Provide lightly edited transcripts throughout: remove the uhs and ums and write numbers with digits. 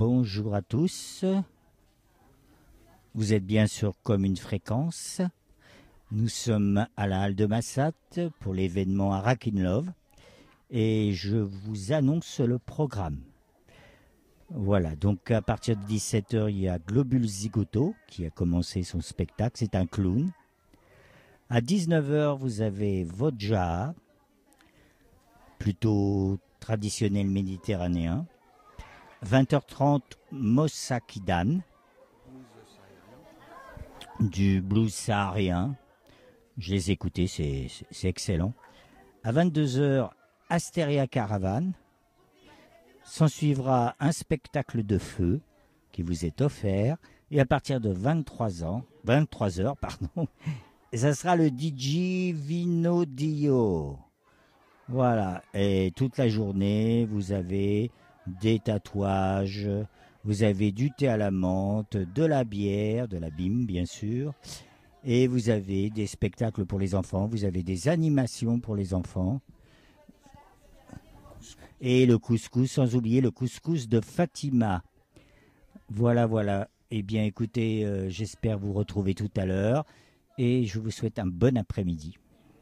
Bonjour à tous. Vous êtes bien sur Commune Fréquence. Nous sommes à la Halle de Massat pour l'événement Arak in Love et je vous annonce le programme. Voilà, donc à partir de 17h, il y a Globule Zigoto qui a commencé son spectacle, c'est un clown. À 19h, vous avez Vodja, plutôt traditionnel méditerranéen. 20h30, Mossakidan, du blues saharien. Je les ai écoutés, c'est excellent. À 22h, Astéria Caravane. S'en suivra un spectacle de feu qui vous est offert. Et à partir de 23h, ça sera le DJ Vino Dio. Voilà, et toute la journée, vous avez des tatouages, vous avez du thé à la menthe, de la bière, de la bim bien sûr, et vous avez des spectacles pour les enfants, vous avez des animations pour les enfants, et le couscous, sans oublier le couscous de Fatima. Voilà. Eh bien écoutez, j'espère vous retrouver tout à l'heure, et je vous souhaite un bon après-midi.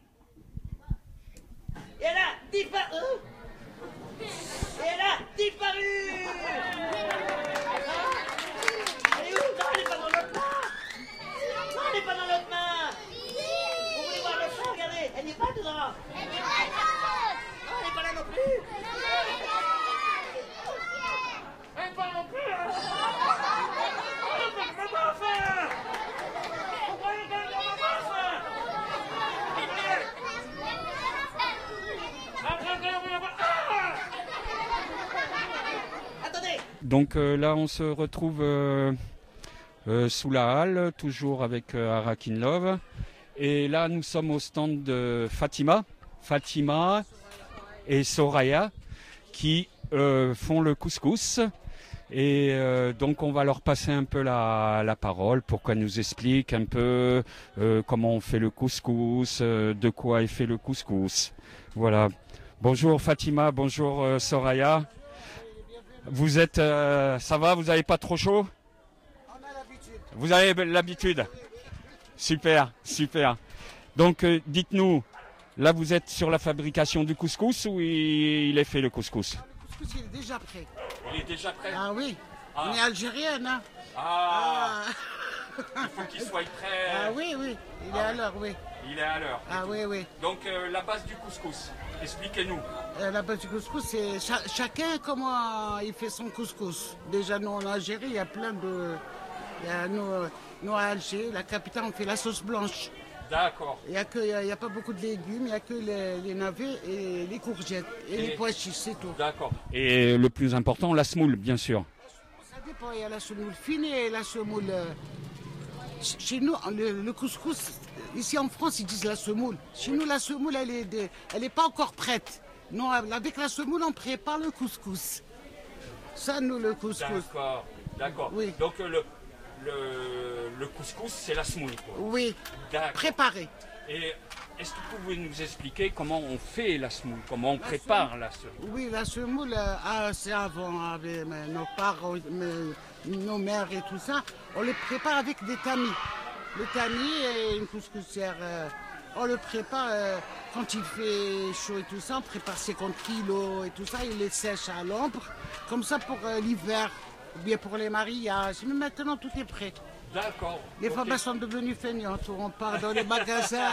Et là, disparu. Et là, disparu. Elle est où? Non, elle n'est pas dans l'autre main. Non, elle n'est pas dans l'autre main. Vous voulez voir l'autre main? Regardez, elle n'est pas dedans. Non, elle n'est pas là non plus. Elle n'est pas non plus. Donc là, on se retrouve sous la halle, toujours avec Arak in Love. Et là, nous sommes au stand de Fatima et Soraya qui font le couscous. Et donc, on va leur passer un peu la parole pour qu'elles nous expliquent un peu comment on fait le couscous, de quoi est fait le couscous. Voilà. Bonjour Fatima, bonjour Soraya. Vous êtes, ça va, vous n'avez pas trop chaud? On a l'habitude. Vous avez l'habitude. Super. Donc dites-nous, là vous êtes sur la fabrication du couscous ou il est fait le couscous? Le couscous il est déjà prêt. Il est déjà prêt. Ah oui, on est algérienne. Hein. Il faut qu'il soit prêt. Ah oui, il est à l'heure, oui. Il est à l'heure. Ah oui. Donc la base du couscous, expliquez-nous. La base du couscous, c'est chacun comment il fait son couscous. Déjà, nous en Algérie, il y a plein de... Nous à Alger, la capitale, on fait la sauce blanche. D'accord. Il n'y a pas beaucoup de légumes, il n'y a que les navets et les courgettes et les pois chiches, c'est tout. D'accord. Et le plus important, la semoule, bien sûr. Ça dépend, il y a la semoule fine et la semoule... Chez nous, le couscous, ici en France, ils disent la semoule. Chez nous, la semoule, elle est pas encore prête. Non, avec la semoule, on prépare le couscous. Ça, nous, le couscous. D'accord. Oui. Donc, le couscous, c'est la semoule, quoi. Oui, préparé. Et est-ce que vous pouvez nous expliquer comment on fait la semoule, comment on prépare la semoule? Oui, la semoule, c'est avant, avec nos parents, nos mères et tout ça. On le prépare avec des tamis. Le tamis et une couscoussière. On le prépare quand il fait chaud et tout ça. On prépare 50 kilos et tout ça. Il les sèche à l'ombre. Comme ça pour l'hiver, ou bien pour les mariages. Mais maintenant, tout est prêt. D'accord. Les femmes sont devenues feignantes. On part dans les magasins.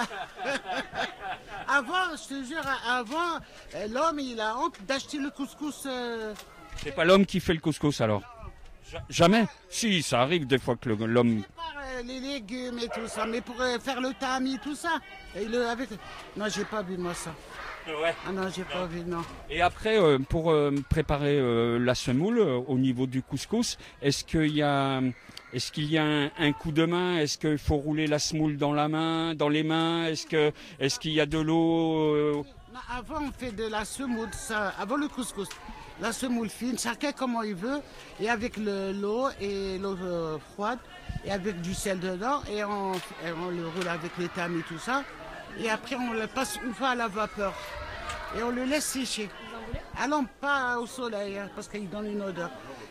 Avant, je te jure, avant, l'homme, il a honte d'acheter le couscous. C'est pas l'homme qui fait le couscous alors? Jamais? Si, ça arrive des fois que l'homme... Les légumes et tout ça, mais pour faire le tamis, tout ça. Non, j'ai pas vu moi ça. Ouais. Ah non, j'ai pas vu, non. Et après, pour préparer la semoule au niveau du couscous, est-ce qu'il y a un coup de main? Est-ce qu'il faut rouler la semoule dans les mains? Est-ce qu'il y a de l'eau? Non, avant, on fait de la semoule, ça, avant le couscous. La semoule fine, chacun comment il veut, et avec l'eau et l'eau froide, et avec du sel dedans, et on le roule avec les tamis, tout ça. Et après, on le passe une fois à la vapeur. Et on le laisse sécher. Alors, pas au soleil, hein, parce qu'il donne une odeur.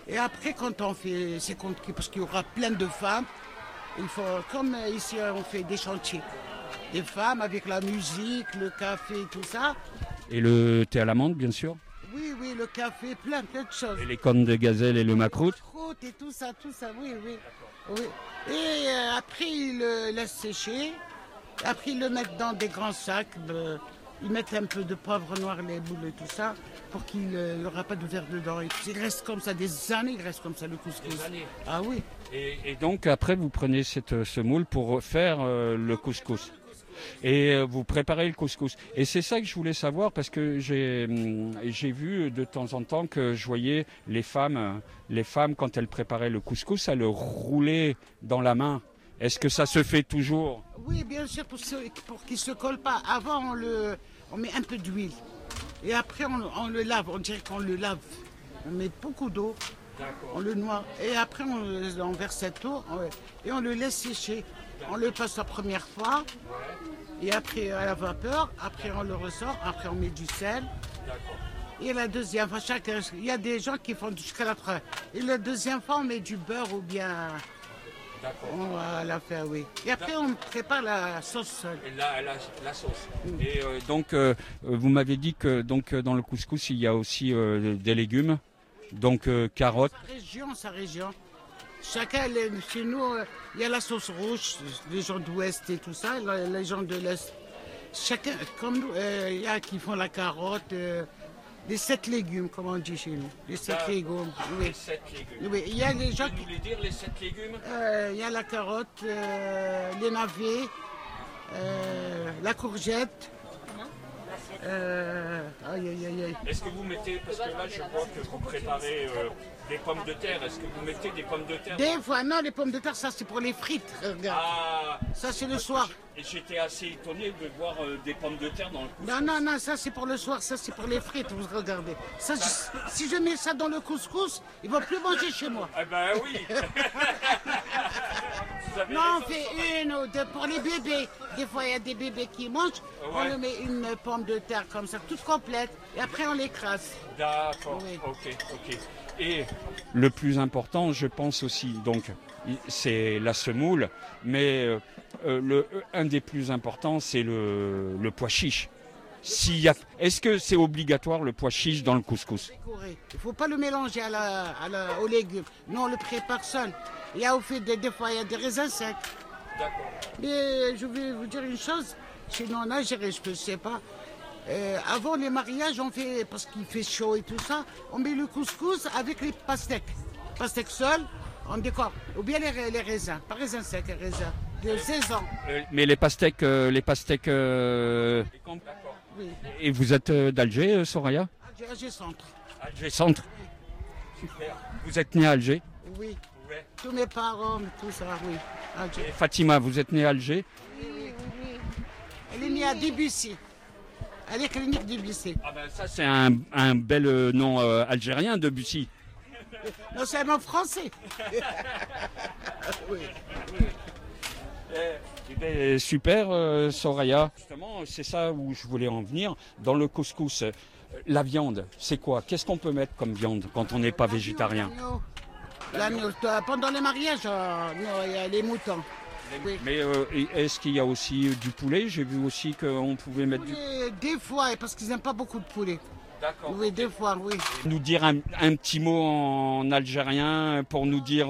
Et après, quand on fait, c'est parce qu'il y aura plein de femmes, il faut, comme ici, on fait des chantiers. Des femmes avec la musique, le café, tout ça. Et le thé à l'amande, bien sûr. Oui, le café, plein de choses. Et les cornes de gazelle et le macroute. Croûte et tout ça, oui. Et après, ils le laissent sécher. Après, ils le mettent dans des grands sacs. Ils mettent un peu de poivre noir, les boules et tout ça, pour qu'il n'y aura pas de verre dedans. Il reste comme ça des années, il reste comme ça le couscous. Des années. Ah oui. Et donc après, vous prenez ce moule pour faire le couscous. Et vous préparez le couscous. Et c'est ça que je voulais savoir parce que j'ai vu de temps en temps que je voyais les femmes quand elles préparaient le couscous, elles le roulaient dans la main. Est-ce que ça se fait toujours? Oui, bien sûr, pour qu'il ne se colle pas. Avant, on met un peu d'huile. Et après, on le lave. On dirait qu'on le lave. On met beaucoup d'eau. On le noie. Et après, on verse cette eau et on le laisse sécher. On le passe la première fois. Et après, à la vapeur. Après, on le ressort. Après, on met du sel. Et la deuxième fois, il y a des gens qui font jusqu'à la troisième. Et la deuxième fois, on met du beurre ou bien... On va la faire, oui. Et après, on prépare la sauce seule. La sauce. Et donc, vous m'avez dit que dans le couscous, il y a aussi des légumes. Donc, carottes. Sa région. Chacun, chez nous, il y a la sauce rouge, les gens d'ouest et tout ça, les gens de l'est. Chacun, comme nous, il y a qui font la carotte, les 7 légumes, comme on dit chez nous. Les 7 légumes. Oui. Les 7 légumes. Oui, il y a les gens Vous voulez dire les 7 légumes? il y a la carotte, les navets, la courgette. Est-ce que vous mettez, parce que là je vois que vous préparez des pommes de terre, est-ce que vous mettez des pommes de terre? Des fois, non, les pommes de terre, ça c'est pour les frites, regarde. Ah, ça c'est le soir. Et j'étais assez étonné de voir des pommes de terre dans le couscous. Non, ça c'est pour le soir, ça c'est pour les frites, vous regardez. Ça, si je mets ça dans le couscous, ils vont plus manger chez moi. Ah ben oui. Non, on fait une ou deux pour les bébés. Des fois, il y a des bébés qui mangent. On leur met une pomme de terre comme ça, toute complète. Et après, on l'écrase. D'accord, Oui. ok. Et le plus important, je pense aussi, donc, c'est la semoule. Mais un des plus importants, c'est le pois chiche. Est-ce que c'est obligatoire le pois chiche dans le couscous? Il ne faut pas le mélanger aux légumes. Nous, on le prépare seul. Il y a au fait des fois, il y a des raisins secs. D'accord. Mais je vais vous dire une chose. Chez nous en Algérie, je ne sais pas. Avant les mariages, on fait, parce qu'il fait chaud et tout ça, on met le couscous avec les pastèques. Pastèques seules, on décore. Ou bien les raisins. Pas raisins secs, les raisins. De saison. Mais les pastèques... Oui. Et vous êtes d'Alger, Soraya? Alger Centre. Alger Centre. Super. Vous êtes né à Alger? Oui. Ouais. Tous mes parents, tout ça, oui. Alger. Et Fatima, vous êtes née à Alger? Oui. Elle est née à Debussy. Elle est clinique Debussy. Ah ben ça c'est un bel nom algérien, Debussy. Non, c'est un nom français. Oui. Eh ben, super, Soraya. Justement, c'est ça où je voulais en venir. Dans le couscous, la viande, c'est quoi? Qu'est-ce qu'on peut mettre comme viande quand on n'est pas végétarien? L'agneau. Pendant les mariages, il y a les moutons. Oui. Mais est-ce qu'il y a aussi du poulet? J'ai vu aussi qu'on pouvait mettre du... Des fois, parce qu'ils n'aiment pas beaucoup de poulet. D'accord. Oui, des fois, oui. Nous dire un petit mot en algérien pour nous dire...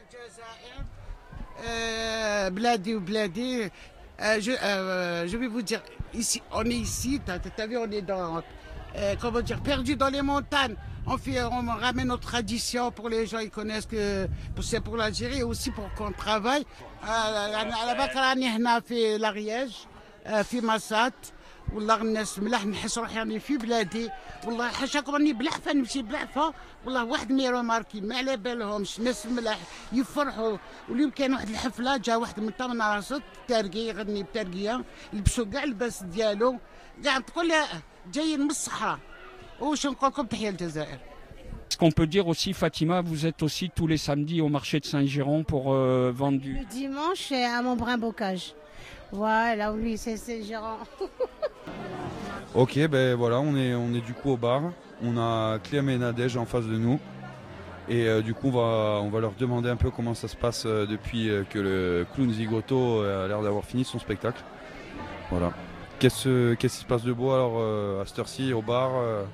Bladi ou bladi. Je vais vous dire, ici, on est ici, t'as vu, on est dans, comment dire, perdu dans les montagnes. On ramène nos traditions pour les gens, ils connaissent que c'est pour l'Algérie et aussi pour qu'on travaille. على بالك راني هنا في l'Ariège, في مسات. والله الناس ملاح نحس روحي راني في بلادي. والله حاشاكم راني بلحفه نمشي بلحفه. والله واحد ما يروماركي ما على بالهمش ناس ملاح يفرحوا. واليوم كان واحد الحفله جا واحد من طمناصط تارقي يغني بتارقيه لبسوا كاع اللباس ديالو كاع تقول جايين من الصحراء. واش نقول لكم تحيه للجزائر. Ce qu'on peut dire aussi, Fatima, vous êtes aussi tous les samedis au marché de Saint-Giron pour vendre du... Le dimanche, c'est à Montbrun-Bocage. Voilà, oui, c'est gérant. Ok, ben voilà, on est du coup au bar. On a Clem et Nadège en face de nous. Et du coup, on va leur demander un peu comment ça se passe depuis que le clown Zigoto a l'air d'avoir fini son spectacle. Voilà. Qu'est-ce qui se passe de beau alors à cette heure-ci au bar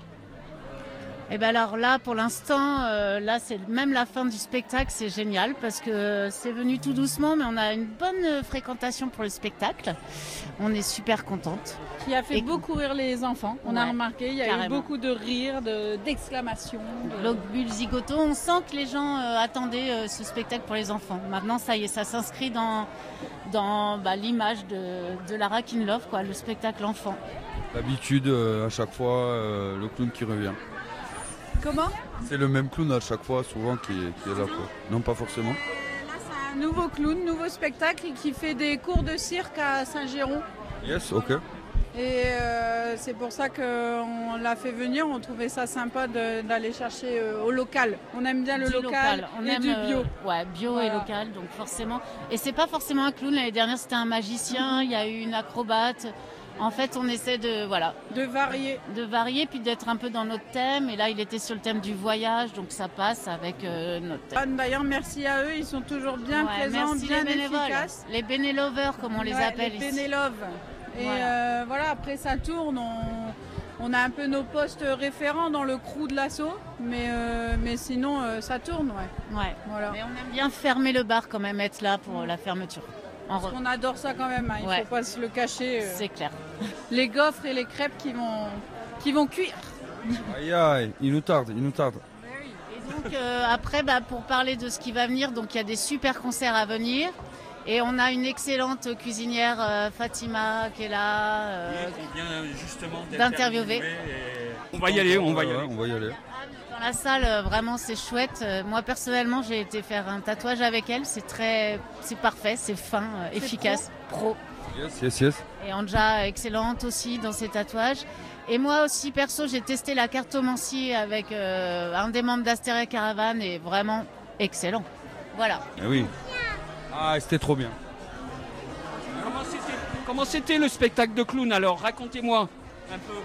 Et ben alors là, pour l'instant, là c'est même la fin du spectacle, c'est génial parce que c'est venu tout doucement, mais on a une bonne fréquentation pour le spectacle. On est super contente. Qui a fait beaucoup rire les enfants. On a remarqué, il y a eu beaucoup de rires, d'exclamations. Globule Zigoto, on sent que les gens attendaient ce spectacle pour les enfants. Maintenant, ça y est, ça s'inscrit dans l'image de Lara Kinlof, quoi, le spectacle enfant. D'habitude, à chaque fois, le clown qui revient. Comment ? C'est le même clown à chaque fois, souvent, qui est là, quoi. Non, pas forcément. Là, c'est un nouveau clown, nouveau spectacle qui fait des cours de cirque à Saint-Géron. Yes, ok. Et c'est pour ça qu'on l'a fait venir. On trouvait ça sympa d'aller chercher au local. On aime bien le local. On aime du bio. Bio voilà. Et local, donc forcément. Et c'est pas forcément un clown. L'année dernière, c'était un magicien. Il y a eu une acrobate. En fait, on essaie de varier, puis d'être un peu dans notre thème. Et là, il était sur le thème du voyage, donc ça passe avec notre thème. D'ailleurs, merci à eux, ils sont toujours bien présents, bien efficaces. Les bénélovers, comme on les appelle les bénéloves. Et voilà, après ça tourne, on a un peu nos postes référents dans le crew de l'assaut, mais sinon ça tourne, Voilà. Mais on aime bien fermer le bar quand même, être là pour la fermeture. Parce qu'on adore ça quand même, il ne faut pas se le cacher. C'est clair. Les gaufres et les crêpes qui vont cuire. Aïe aïe, il nous tarde. Et donc après, pour parler de ce qui va venir, donc il y a des super concerts à venir. Et on a une excellente cuisinière, Fatima, qui est là, qui vient justement d'interviewer. On va y aller. Dans la salle, vraiment, c'est chouette. Moi, personnellement, j'ai été faire un tatouage avec elle. C'est parfait, c'est fin, efficace, pro. Yes. Et Anja, excellente aussi dans ses tatouages. Et moi aussi, perso, j'ai testé la cartomancie avec un des membres d'Astéria Caravane et vraiment excellent. Voilà. Ah oui. Ah, c'était trop bien. Comment c'était le spectacle de clown alors ? Racontez-moi un peu.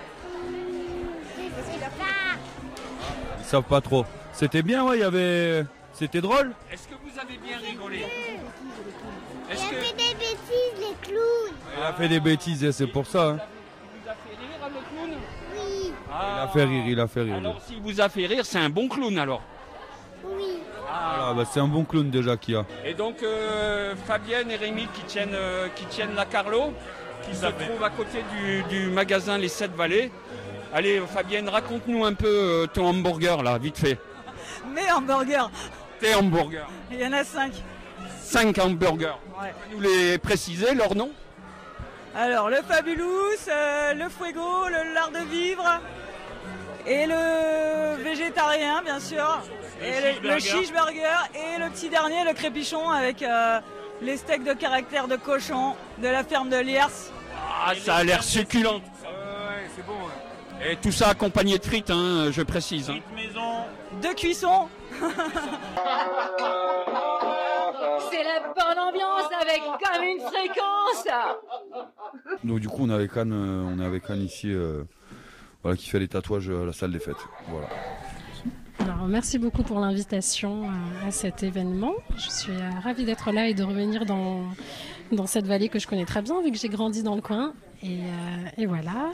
Ils savent pas trop. C'était bien, c'était drôle. Est-ce que vous avez bien rigolé ? Il a fait des bêtises, les clowns. Il a fait des bêtises, c'est pour ça. Il vous a fait rire, le clown ? Oui. Il a fait rire. Alors, s'il vous a fait rire, c'est un bon clown alors ? Oui. Voilà, c'est un bon clown déjà qu'il y a. Et donc, Fabienne et Rémi qui tiennent la Carlo, qui se trouvent à côté du magasin Les 7 Vallées. Allez, Fabienne, raconte-nous un peu ton hamburger, là, vite fait. Mes hamburgers. Tes hamburgers. Il y en a 5. 5 hamburgers. Ouais. Tu peux nous les préciser, leur nom ? Alors, le Fabulous, le Fuego, le Lard de Vivre et le végétarien, bien sûr. Et le cheeseburger et le petit dernier, le crépichon avec les steaks de caractère de cochon de la ferme de Liers. Ah, ça a l'air succulent. Ouais, c'est bon. Et tout ça accompagné de frites, je précise. Frites maison. De cuisson. C'est la bonne ambiance avec comme une fréquence. Donc du coup, on est avec Anne ici, qui fait les tatouages à la salle des fêtes. Voilà. Alors, merci beaucoup pour l'invitation à cet événement. Je suis ravie d'être là et de revenir dans cette vallée que je connais très bien, vu que j'ai grandi dans le coin. Et voilà.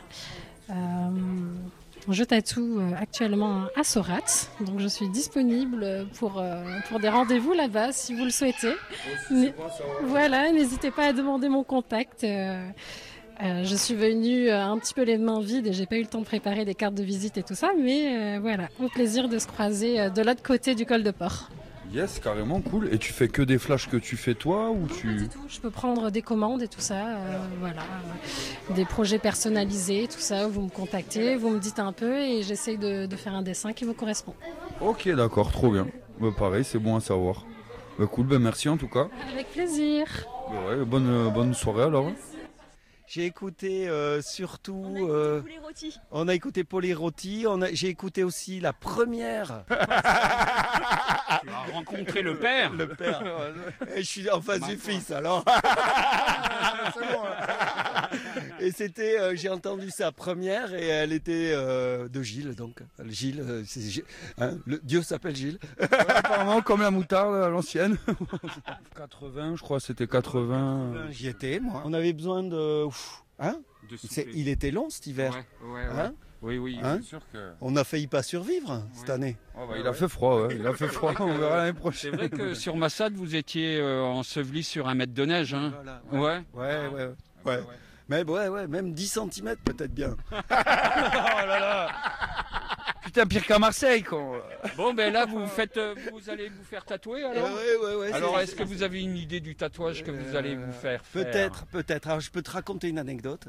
Je tatoue actuellement à Sorat, donc je suis disponible pour des rendez-vous là-bas si vous le souhaitez. Voilà, n'hésitez pas à demander mon contact. Je suis venue un petit peu les mains vides et j'ai pas eu le temps de préparer des cartes de visite et tout ça, mais voilà, au plaisir de se croiser de l'autre côté du col de Port. Yes, carrément, cool. Et tu fais que des flashs que tu fais toi ou tu... Pas du tout, je peux prendre des commandes et tout ça, des projets personnalisés, tout ça, vous me contactez, vous me dites un peu et j'essaye de faire un dessin qui vous correspond. Ok, d'accord, trop bien. Pareil, c'est bon à savoir. Cool, merci en tout cas. Avec plaisir. Ouais, bonne soirée alors. J'ai écouté surtout... On a écouté Polirotti. J'ai écouté aussi la première. Tu as rencontré le père. Le père. Et je suis en face du fils alors. Et Et c'était, j'ai entendu sa première et elle était de Gilles, donc. Gilles, Dieu s'appelle Gilles. Apparemment, comme la moutarde à l'ancienne. 80, je crois, c'était 80. J'y étais, moi. On avait besoin de... Hein il était long cet hiver. Ouais. Hein Oui, hein, c'est sûr que... On a failli pas survivre cette année. Oh, il a fait froid, il a fait froid. On verra l'année prochaine. C'est vrai que sur Massad, vous étiez enseveli sur 1 mètre de neige. Hein. Voilà, ouais. Mais même 10 cm peut-être bien. Oh là là. Putain, pire qu'à Marseille, quoi. Bon, ben là, vous allez vous faire tatouer, alors Ouais. Alors, est-ce que vous avez une idée du tatouage que vous allez vous faire Peut-être. Alors, je peux te raconter une anecdote.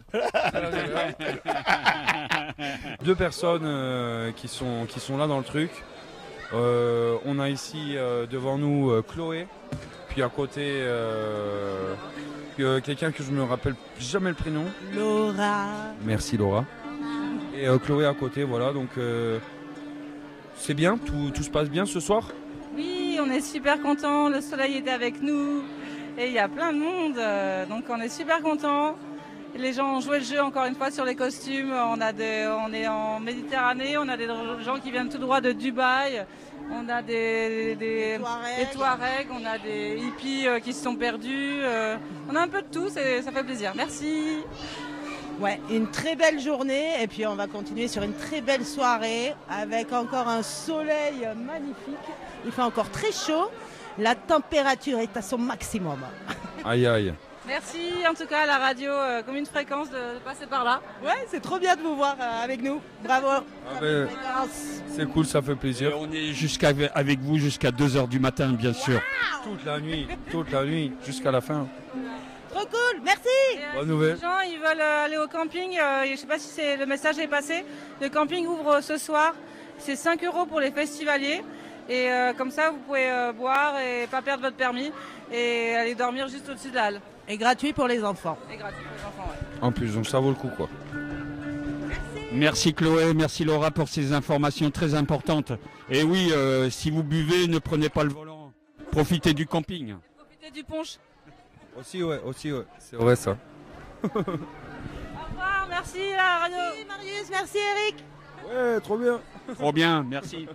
2 personnes qui sont là dans le truc. On a ici devant nous Chloé, puis à côté quelqu'un que je me rappelle jamais le prénom. Laura. Merci Laura. Et Chloé à côté, voilà, donc c'est bien, tout se passe bien ce soir. Oui, on est super contents, le soleil était avec nous et il y a plein de monde, donc on est super contents. Les gens ont joué le jeu encore une fois sur les costumes, on est en Méditerranée, on a des gens qui viennent tout droit de Dubaï, on a des Touaregs, on a des hippies qui se sont perdus, on a un peu de tout, ça fait plaisir, merci. Ouais, une très belle journée et puis on va continuer sur une très belle soirée avec encore un soleil magnifique. Il fait encore très chaud, la température est à son maximum. Aïe. Merci en tout cas à la radio comme une fréquence de passer par là. Ouais, c'est trop bien de vous voir avec nous. Bravo. C'est cool, ça fait plaisir. Et on est avec vous jusqu'à 2h du matin, bien sûr. Toute la nuit, jusqu'à la fin. Trop cool, merci. Bonne nouvelle. Les gens ils veulent aller au camping, je ne sais pas si le message est passé. Le camping ouvre ce soir, c'est 5 € pour les festivaliers. Et comme ça vous pouvez boire et pas perdre votre permis et aller dormir juste au-dessus de la halle. Et gratuit pour les enfants. Et gratuit pour les enfants, ouais. En plus, donc ça vaut le coup, quoi. Merci Chloé, merci Laura pour ces informations très importantes. Et oui, si vous buvez, ne prenez pas le volant. Profitez du camping. Profitez du punch. Aussi, ouais. C'est vrai, ça. Au revoir, merci la radio. Merci Marius, merci Eric. Ouais, trop bien. Trop bien, merci.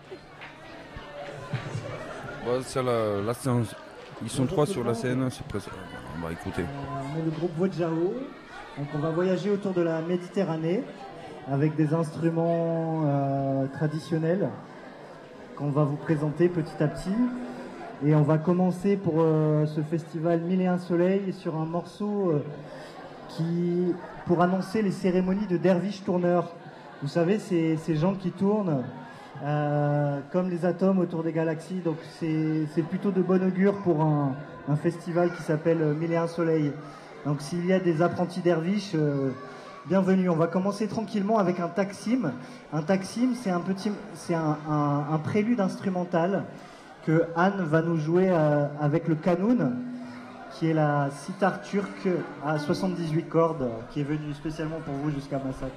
Bon, c'est la séance. Ils sont 3 sur la scène, c'est presque... On va écouter. On est le groupe Wojao, donc on va voyager autour de la Méditerranée avec des instruments traditionnels qu'on va vous présenter petit à petit. Et on va commencer pour ce festival 1001 Soleil sur un morceau pour annoncer les cérémonies de derviches tourneurs. Vous savez, ces gens qui tournent comme les atomes autour des galaxies, donc c'est plutôt de bon augure pour un festival qui s'appelle 1001 Soleil. Donc s'il y a des apprentis derviches, bienvenue. On va commencer tranquillement avec un taksim. Un taksim, c'est un prélude instrumental que Anne va nous jouer avec le kanoun, qui est la sitar turque à 78 cordes, qui est venue spécialement pour vous jusqu'à Massat.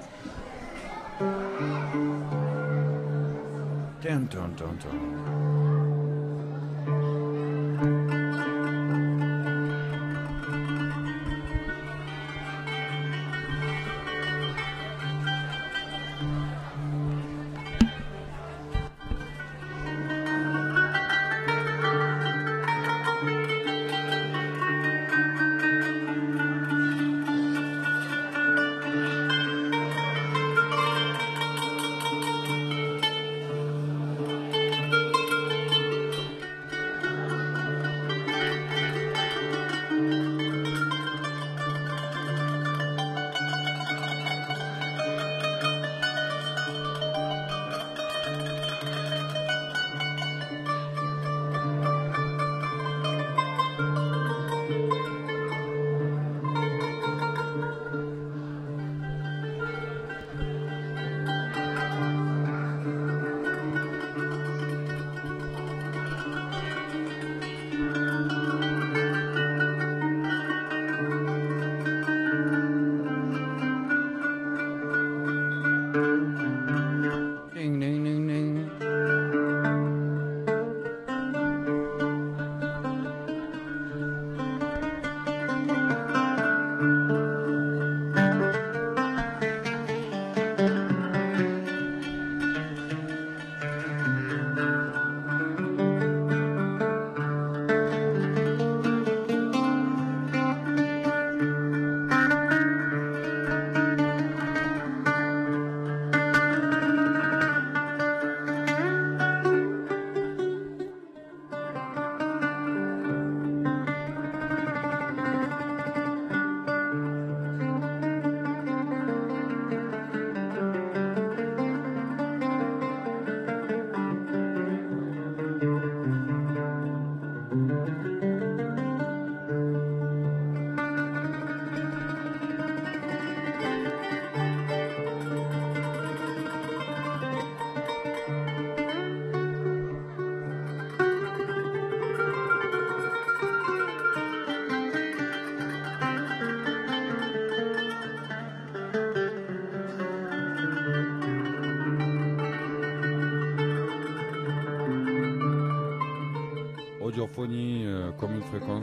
Audiophonie comme une fréquence.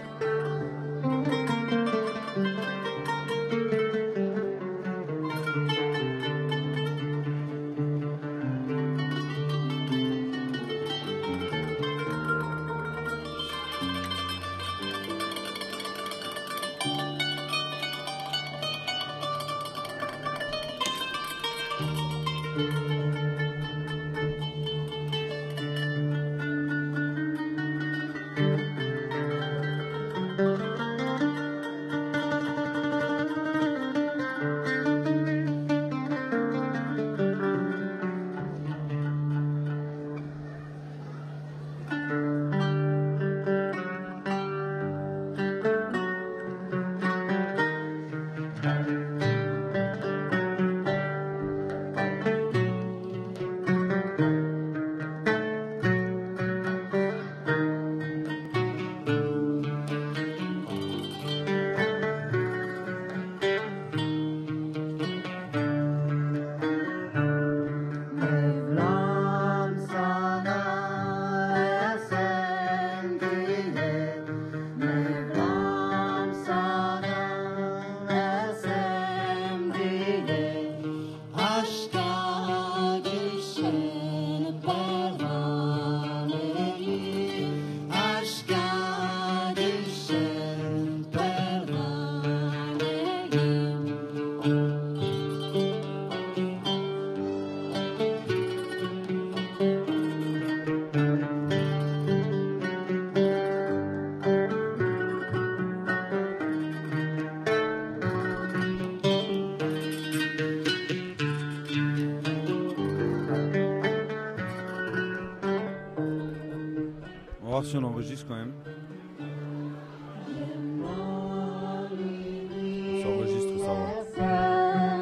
On va voir si on enregistre quand même. Ça enregistre, ça va.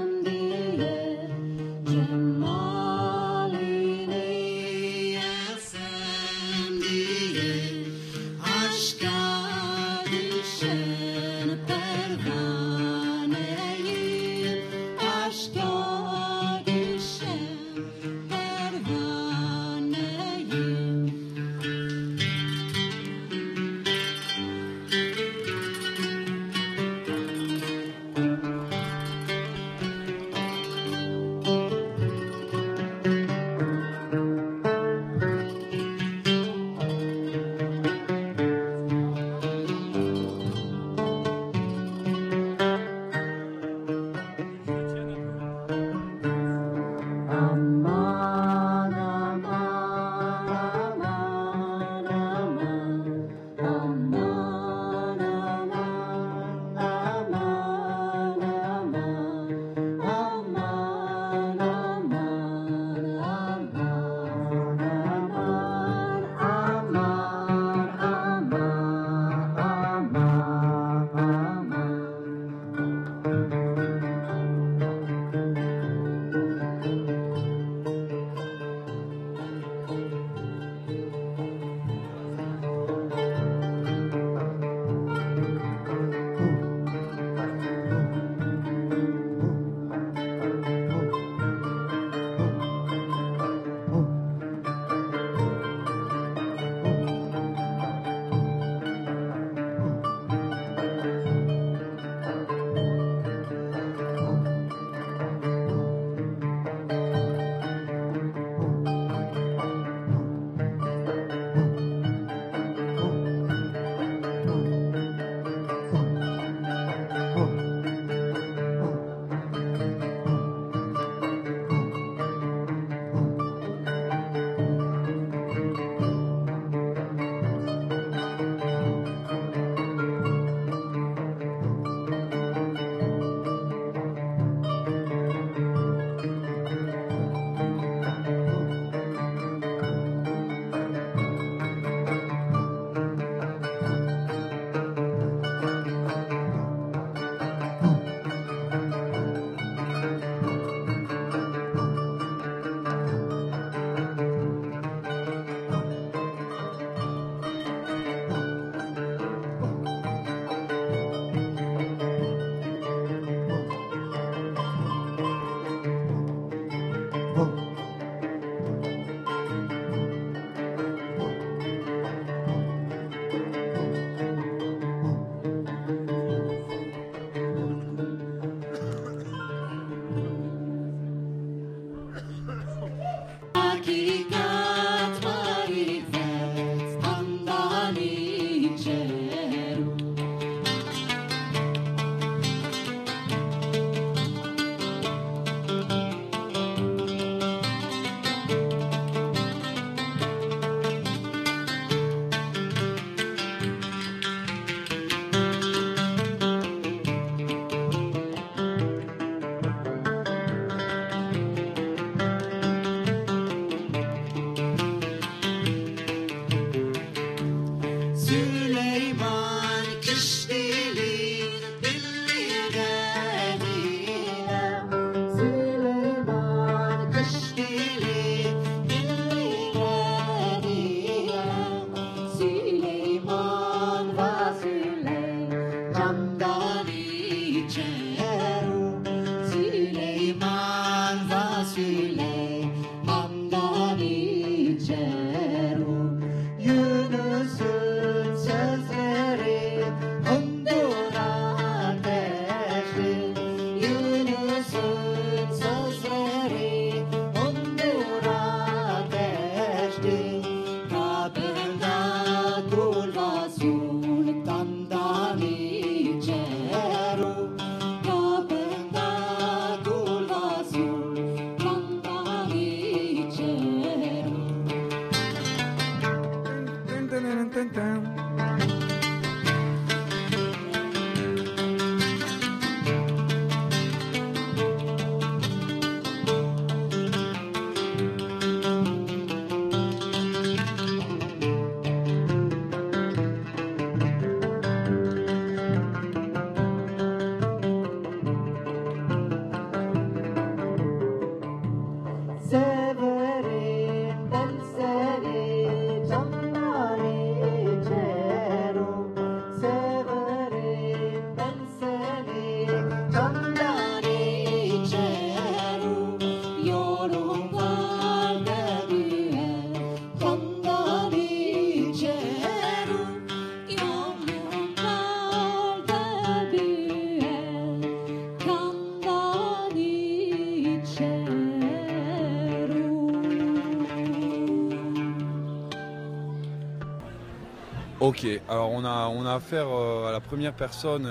Ok, alors on a affaire à la première personne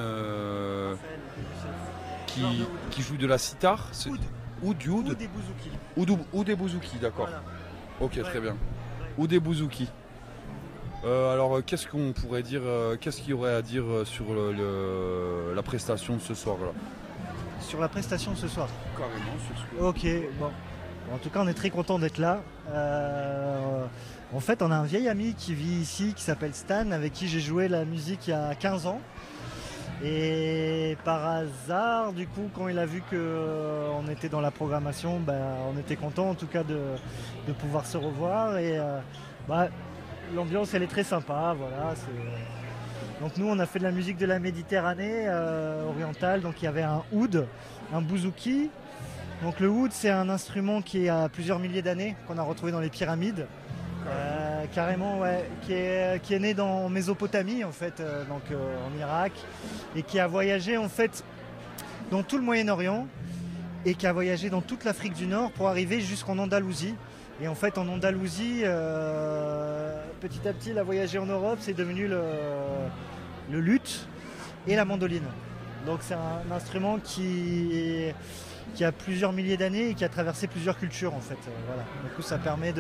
qui joue de la sitar. Ou des bouzouki. Ou des bouzouki, d'accord. Voilà. Ok, ouais. Très bien. Ou des bouzouki. Alors qu'est-ce qu'on pourrait dire, qu'est-ce qu'il y aurait à dire sur la prestation de ce soir-là? Sur la prestation de ce soir? Carrément, sur ce que... Ok, bon. En tout cas, on est très content d'être là. En fait, on a un vieil ami qui vit ici, qui s'appelle Stan, avec qui j'ai joué la musique il y a 15 ans. Et par hasard, du coup, quand il a vu qu'on était dans la programmation, on était content en tout cas de pouvoir se revoir. Et l'ambiance, elle est très sympa. Voilà, donc nous, on a fait de la musique de la Méditerranée orientale. Donc il y avait un oud, un bouzouki. Donc le oud, c'est un instrument qui a plusieurs milliers d'années, qu'on a retrouvé dans les pyramides. Carrément, ouais, qui est né en Mésopotamie, en fait, en Irak, et qui a voyagé en fait dans tout le Moyen-Orient et qui a voyagé dans toute l'Afrique du Nord pour arriver jusqu'en Andalousie. Et en fait, en Andalousie, petit à petit, il a voyagé en Europe, c'est devenu le luth et la mandoline. Donc c'est un instrument qui a plusieurs milliers d'années et qui a traversé plusieurs cultures, en fait. Voilà. Du coup, ça permet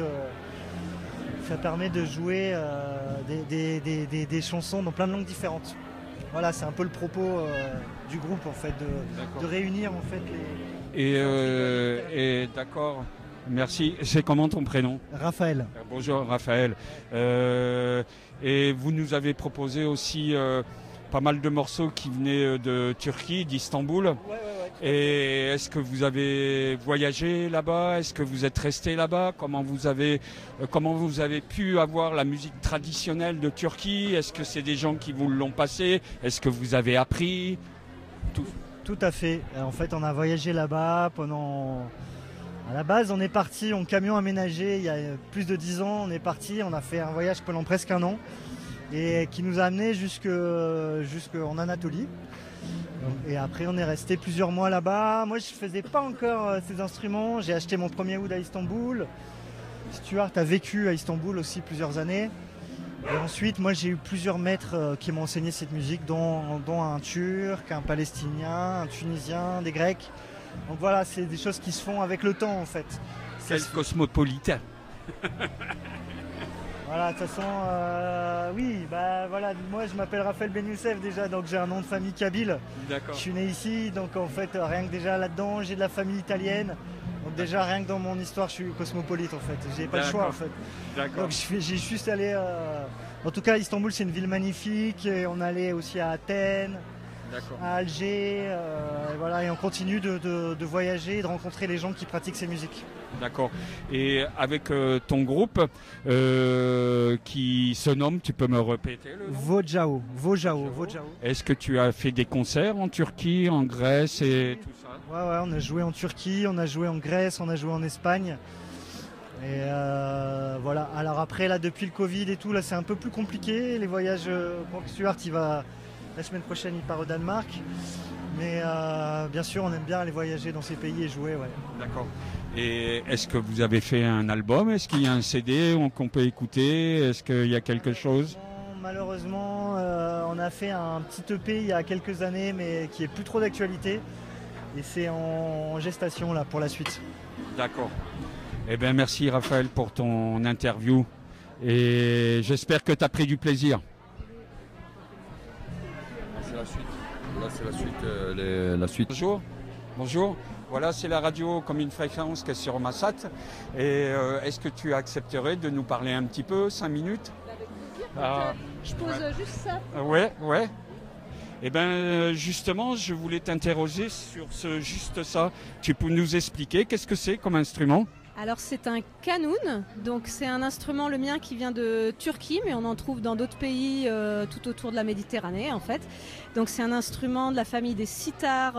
de jouer des chansons dans plein de langues différentes. Voilà, c'est un peu le propos du groupe, en fait, de réunir en fait les... Et d'accord, merci. C'est comment ton prénom? Raphaël. Bonjour Raphaël. Et vous nous avez proposé aussi pas mal de morceaux qui venaient de Turquie, d'Istanbul. Ouais. Et est-ce que vous avez voyagé là-bas? Est-ce que vous êtes resté là-bas? Comment vous avez pu avoir la musique traditionnelle de Turquie? Est-ce que c'est des gens qui vous l'ont passé? Est-ce que vous avez appris? Tout à fait. En fait, on a voyagé là-bas À la base, on est parti en camion aménagé il y a plus de 10 ans. On est parti, on a fait un voyage pendant presque un an et qui nous a amenés jusqu'en Anatolie. Et après, on est resté plusieurs mois là-bas. Moi, je faisais pas encore ces instruments. J'ai acheté mon premier oud à Istanbul. Stuart a vécu à Istanbul aussi plusieurs années. Et ensuite, moi, j'ai eu plusieurs maîtres qui m'ont enseigné cette musique, dont un Turc, un Palestinien, un Tunisien, des Grecs. Donc voilà, c'est des choses qui se font avec le temps, en fait. Quel cosmopolitain. Voilà, de toute façon, voilà, moi je m'appelle Raphaël Ben Youssef déjà, donc j'ai un nom de famille kabyle. D'accord. Je suis né ici, donc en fait, rien que déjà là-dedans, j'ai de la famille italienne. Donc déjà, rien que dans mon histoire, je suis cosmopolite en fait. J'ai pas le choix en fait. D'accord. Donc j'ai juste allé... En tout cas, Istanbul, c'est une ville magnifique. Et on allait aussi à Athènes, à Alger. Et on continue de voyager et de rencontrer les gens qui pratiquent ces musiques. D'accord. Et avec ton groupe qui se nomme, tu peux me répéter le nom? Vojao. Est-ce que tu as fait des concerts en Turquie, en Grèce et tout ça? Ouais, on a joué en Turquie, on a joué en Grèce, on a joué en Espagne. Et voilà. Alors après, là, depuis le Covid et tout, là, c'est un peu plus compliqué. Les voyages, Stuart, la semaine prochaine, il part au Danemark. Mais bien sûr, on aime bien aller voyager dans ces pays et jouer, ouais. D'accord. Et est-ce que vous avez fait un album? Est-ce qu'il y a un CD qu'on peut écouter? Est-ce qu'il y a quelque chose? Malheureusement, on a fait un petit EP il y a quelques années, mais qui est plus trop d'actualité. Et c'est en gestation là pour la suite. D'accord. Eh bien, merci Raphaël pour ton interview. Et j'espère que tu as pris du plaisir. C'est la suite. Là, c'est la suite. La suite. Bonjour. Bonjour. Voilà, c'est la radio comme une fréquence qui est sur Massat. Et est-ce que tu accepterais de nous parler un petit peu, 5 minutes? Je pose juste ça. Ouais. Eh bien, justement, je voulais t'interroger sur juste ça. Tu peux nous expliquer qu'est-ce que c'est comme instrument? Alors c'est un kanoun, donc c'est un instrument, le mien, qui vient de Turquie, mais on en trouve dans d'autres pays tout autour de la Méditerranée en fait. Donc c'est un instrument de la famille des sitars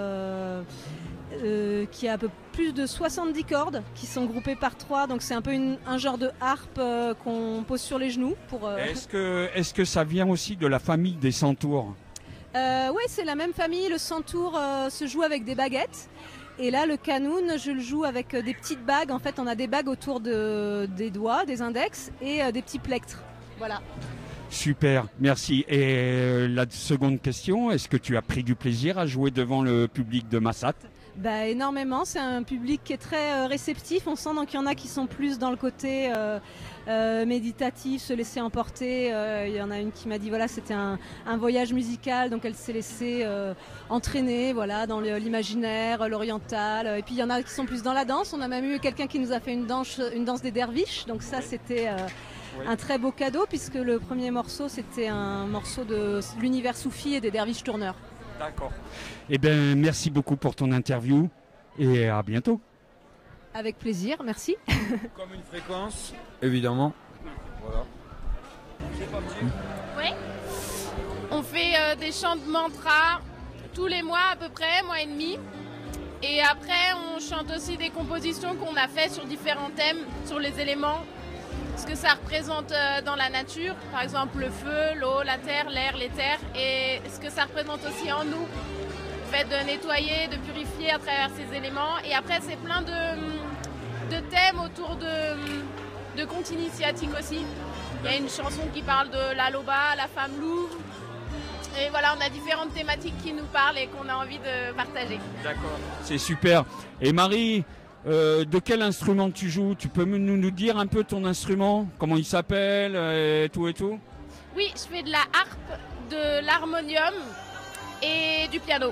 qui a un peu plus de 70 cordes qui sont groupées par 3, donc c'est un peu un genre de harpe qu'on pose sur les genoux. Est-ce que ça vient aussi de la famille des centaures? Oui, c'est la même famille, le santour se joue avec des baguettes. Et là, le kanoun, je le joue avec des petites bagues. En fait, on a des bagues autour des doigts, des index et des petits plectres. Voilà. Super, merci. Et la seconde question, est-ce que tu as pris du plaisir à jouer devant le public de Massat? Énormément, c'est un public qui est très réceptif. On sent donc qu'il y en a qui sont plus dans le côté méditatif, se laisser emporter. Il y en a une qui m'a dit voilà, c'était un voyage musical, donc elle s'est laissée entraîner dans l'imaginaire, l'oriental. Et puis il y en a qui sont plus dans la danse. On a même eu quelqu'un qui nous a fait une danse des derviches. Donc ça, c'était un très beau cadeau, puisque le premier morceau, c'était un morceau de l'univers soufi et des derviches tourneurs. D'accord. Eh bien, merci beaucoup pour ton interview et à bientôt. Avec plaisir, merci. Comme une fréquence, évidemment. Voilà. C'est parti. Oui. On fait des chants de mantra tous les mois à peu près, mois et demi. Et après, on chante aussi des compositions qu'on a fait sur différents thèmes, sur les éléments, ce que ça représente dans la nature, par exemple le feu, l'eau, la terre, l'air, l'éther, et ce que ça représente aussi en nous, le fait de nettoyer, de purifier à travers ces éléments. Et après, c'est plein de thèmes autour de contes initiatiques aussi. Il y a une chanson qui parle de l'aloba, la femme louve. Et voilà, on a différentes thématiques qui nous parlent et qu'on a envie de partager. D'accord, c'est super. Et Marie, de quel instrument tu joues? Tu peux nous dire un peu ton instrument? Comment il s'appelle et tout? Oui, je fais de la harpe, de l'harmonium et du piano.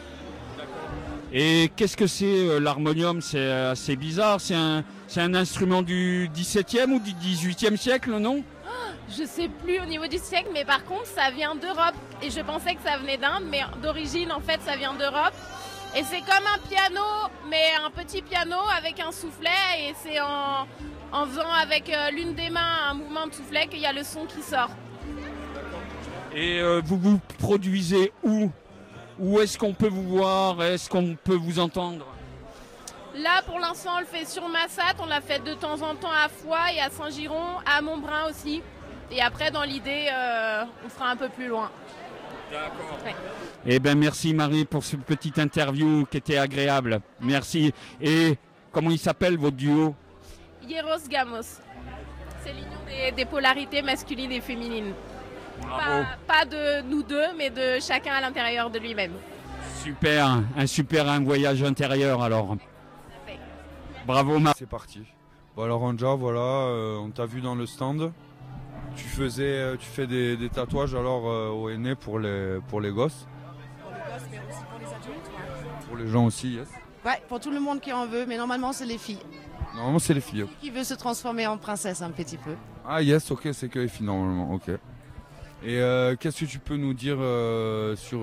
Et qu'est-ce que c'est l'harmonium? C'est assez bizarre, c'est un instrument du XVIIe ou du XVIIIe siècle, non? Je sais plus au niveau du siècle, mais par contre ça vient d'Europe. Et je pensais que ça venait d'Inde, mais d'origine en fait ça vient d'Europe. Et c'est comme un piano, mais un petit piano avec un soufflet. Et c'est en faisant avec l'une des mains un mouvement de soufflet qu'il y a le son qui sort. Et vous produisez où? Où est-ce qu'on peut vous voir? Est-ce qu'on peut vous entendre? Là, pour l'instant, on le fait sur Massat. On l'a fait de temps en temps à Foix et à Saint-Giron, à Montbrun aussi. Et après, dans l'idée, on fera un peu plus loin. D'accord. Ouais. Eh bien, merci Marie pour cette petite interview qui était agréable. Merci. Et comment il s'appelle votre duo? Hieros Gamos. C'est l'union des polarités masculines et féminines. Pas de nous deux, mais de chacun à l'intérieur de lui-même. Super, un voyage intérieur alors. Bravo Marie. C'est parti. Bon alors Anja, voilà, on t'a vu dans le stand. Tu fais des tatouages alors au henné pour les gosses. Pour les gosses, mais aussi pour les adultes. Ouais. Pour les gens aussi, yes. Ouais, pour tout le monde qui en veut, mais normalement c'est les filles. Normalement c'est les filles. Qui veut se transformer en princesse un petit peu. Ah yes, ok, c'est que les filles normalement, ok. Et qu'est-ce que tu peux nous dire sur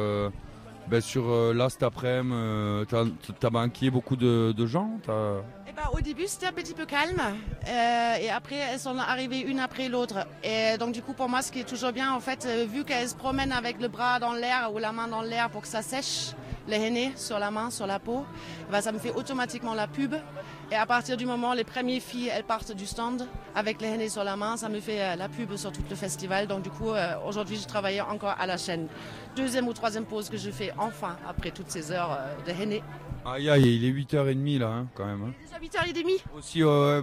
là cet après-midi, t'as banqué beaucoup de gens? Au début c'était un petit peu calme et après elles sont arrivées une après l'autre. Et donc du coup pour moi ce qui est toujours bien en fait, vu qu'elles se promènent avec le bras dans l'air ou la main dans l'air pour que ça sèche les henné sur la main, sur la peau, ça me fait automatiquement la pub. Et à partir du moment, les premières filles, elles partent du stand avec les henné sur la main, ça me fait la pub sur tout le festival. Donc du coup, aujourd'hui, je travaillais encore à la chaîne. Deuxième ou troisième pause que je fais enfin, après toutes ces heures de henné. Aïe aïe, il est 8h30 là, hein, quand même. Hein. Déjà 8h30 aussi, ouais.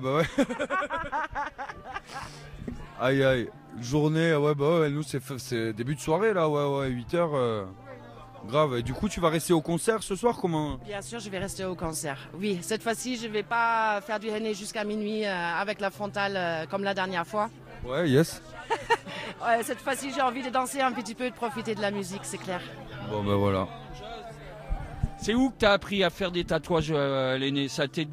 Aïe aïe, journée, ouais, nous c'est début de soirée là, ouais, 8h. Grave, et du coup tu vas rester au concert ce soir, comment? Bien sûr, je vais rester au concert. Oui, cette fois-ci je vais pas faire du henné jusqu'à minuit avec la frontale comme la dernière fois. Ouais, yes. Ouais, cette fois-ci, j'ai envie de danser un petit peu et de profiter de la musique, c'est clair. Bon, ben voilà. C'est où que tu as appris à faire des tatouages, l'aîné? Ça t'est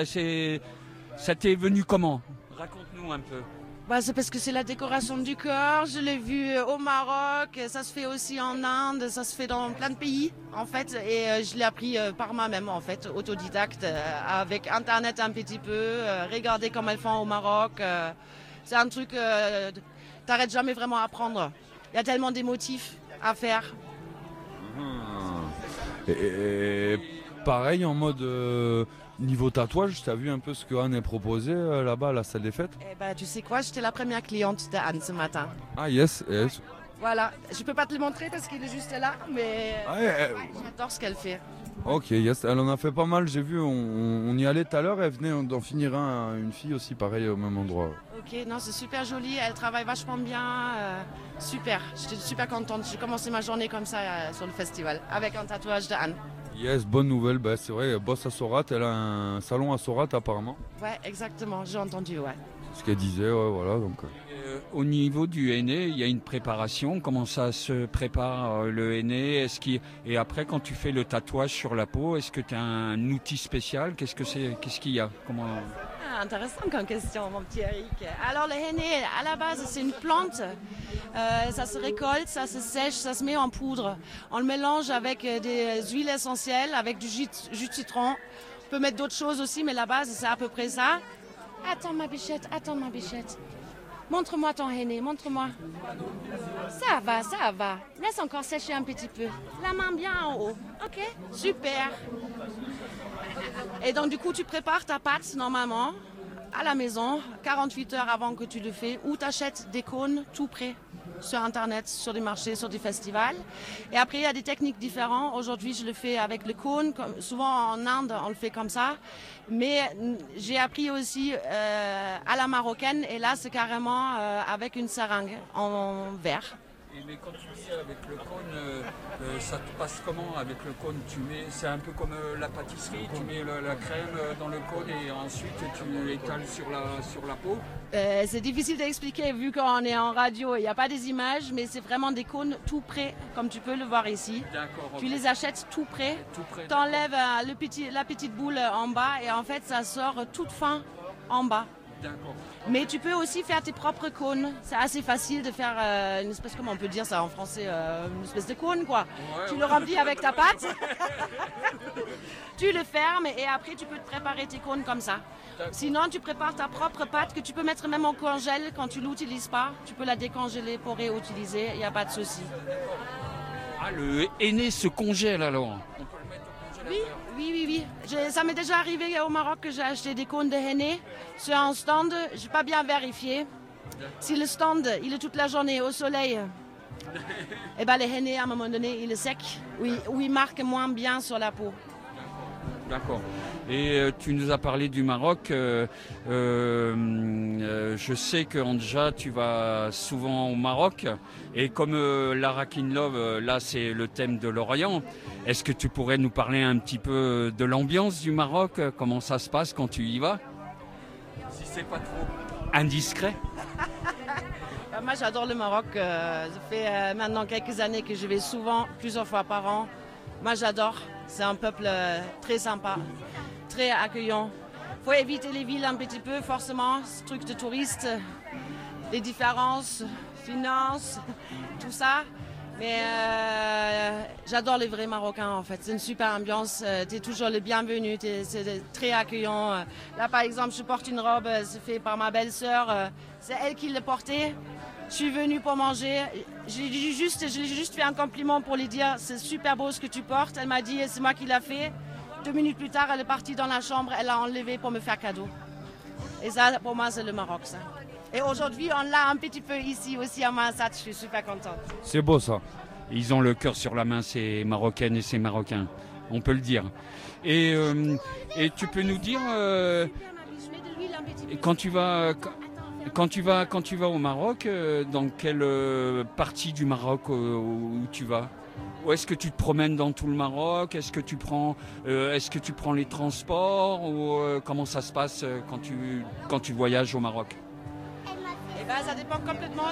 venu comment? Raconte-nous un peu. Bah, c'est parce que c'est la décoration du corps. Je l'ai vu au Maroc, ça se fait aussi en Inde, ça se fait dans plein de pays en fait. Et je l'ai appris par moi-même en fait, autodidacte, avec Internet un petit peu, regarder comment elles font au Maroc. C'est un truc, t'arrêtes jamais vraiment à apprendre. Il y a tellement des motifs à faire. Et pareil en mode niveau tatouage, tu as vu un peu ce que Anne est proposé là-bas à la salle des fêtes? Eh ben, tu sais quoi, j'étais la première cliente de Anne ce matin. Ah yes, yes. Voilà, je peux pas te le montrer parce qu'il est juste là, mais j'adore ce qu'elle fait. Ok, yes, elle en a fait pas mal, j'ai vu, on y allait tout à l'heure, elle venait d'en finir une fille aussi pareil au même endroit. Ok, non, c'est super joli, elle travaille vachement bien, super, j'étais super contente, j'ai commencé ma journée comme ça sur le festival, avec un tatouage de Anne. Yes, bonne nouvelle, bah, c'est vrai, elle bosse à Sorat, elle a un salon à Sorat apparemment. Ouais, exactement, j'ai entendu, ouais. Ce qu'elle disait, ouais, voilà, donc... Au niveau du henné, il y a une préparation. Comment ça se prépare le henné? Et après, quand tu fais le tatouage sur la peau, est-ce que tu as un outil spécial? Qu'est-ce qu'il y a? Intéressant comme question, mon petit Eric. Alors le henné, à la base, c'est une plante. Ça se récolte, ça se sèche, ça se met en poudre. On le mélange avec des huiles essentielles, avec du jus de citron. On peut mettre d'autres choses aussi, mais la base, c'est à peu près ça. Attends ma bichette. Montre-moi ton henné, montre-moi. Ça va. Laisse encore sécher un petit peu. La main bien en haut. Ok, super. Et donc du coup, tu prépares ta pâte normalement à la maison, 48 heures avant que tu le fais, ou tu achètes des cônes tout prêts sur Internet, sur des marchés, sur des festivals. Et après, il y a des techniques différentes. Aujourd'hui, je le fais avec le cône. Souvent en Inde, on le fait comme ça. Mais j'ai appris aussi à la marocaine. Et là, c'est carrément avec une seringue en verre. Mais quand tu dis avec le cône, ça te passe comment avec le cône? C'est un peu comme la pâtisserie, tu mets la crème dans le cône et ensuite tu l'étales sur la peau? C'est difficile d'expliquer vu qu'on est en radio, il n'y a pas des images, mais c'est vraiment des cônes tout prêts, comme tu peux le voir ici. D'accord. Tu les achètes tout prêts, tu enlèves la petite boule en bas et en fait ça sort toute fin en bas. D'accord. Mais tu peux aussi faire tes propres cônes. C'est assez facile de faire une espèce, comment on peut dire ça en français, une espèce de cône quoi. Ouais, tu le remplis avec ta pâte, tu le fermes et après tu peux te préparer tes cônes comme ça. Sinon tu prépares ta propre pâte que tu peux mettre même en congèle quand tu l'utilises pas. Tu peux la décongeler pour réutiliser, il n'y a pas de souci. Ah, le henné se congèle alors? On peut le mettre au congélateur? Oui. Ça m'est déjà arrivé au Maroc que j'ai acheté des cônes de henné sur un stand. Je n'ai pas bien vérifié. Si le stand il est toute la journée au soleil, et ben le henné à un moment donné il est sec, ou il marque moins bien sur la peau. D'accord. Et tu nous as parlé du Maroc. Je sais que Anja, tu vas souvent au Maroc. Et comme Lara Kin Love, là c'est le thème de l'Orient. Est-ce que tu pourrais nous parler un petit peu de l'ambiance du Maroc? Comment ça se passe quand tu y vas? Si c'est pas trop indiscret. Moi j'adore le Maroc. Ça fait maintenant quelques années que je vais souvent, plusieurs fois par an. Moi j'adore. C'est un peuple très sympa, très accueillant. Il faut éviter les villes un petit peu, forcément, ce truc de touristes, les différences, finances, tout ça. Mais j'adore les vrais Marocains en fait. C'est une super ambiance, tu es toujours le bienvenu, c'est très accueillant. Là par exemple, je porte une robe, c'est fait par ma belle-sœur, c'est elle qui l'a portée. Je suis venue pour manger. Je lui ai juste fait un compliment pour lui dire c'est super beau ce que tu portes. Elle m'a dit c'est moi qui l'ai fait. 2 minutes plus tard, elle est partie dans la chambre, elle l'a enlevé pour me faire cadeau. Et ça, pour moi, c'est le Maroc, ça. Et aujourd'hui, on l'a un petit peu ici aussi à Mansat. Je suis super contente. C'est beau ça. Ils ont le cœur sur la main, ces Marocaines et ces Marocains. On peut le dire. Et tu peux nous dire quand tu vas au Maroc, dans quelle partie du Maroc où tu vas? Ou est-ce que tu te promènes dans tout le Maroc? Est-ce que tu prends les transports? Ou comment ça se passe quand tu voyages au Maroc? Ça dépend complètement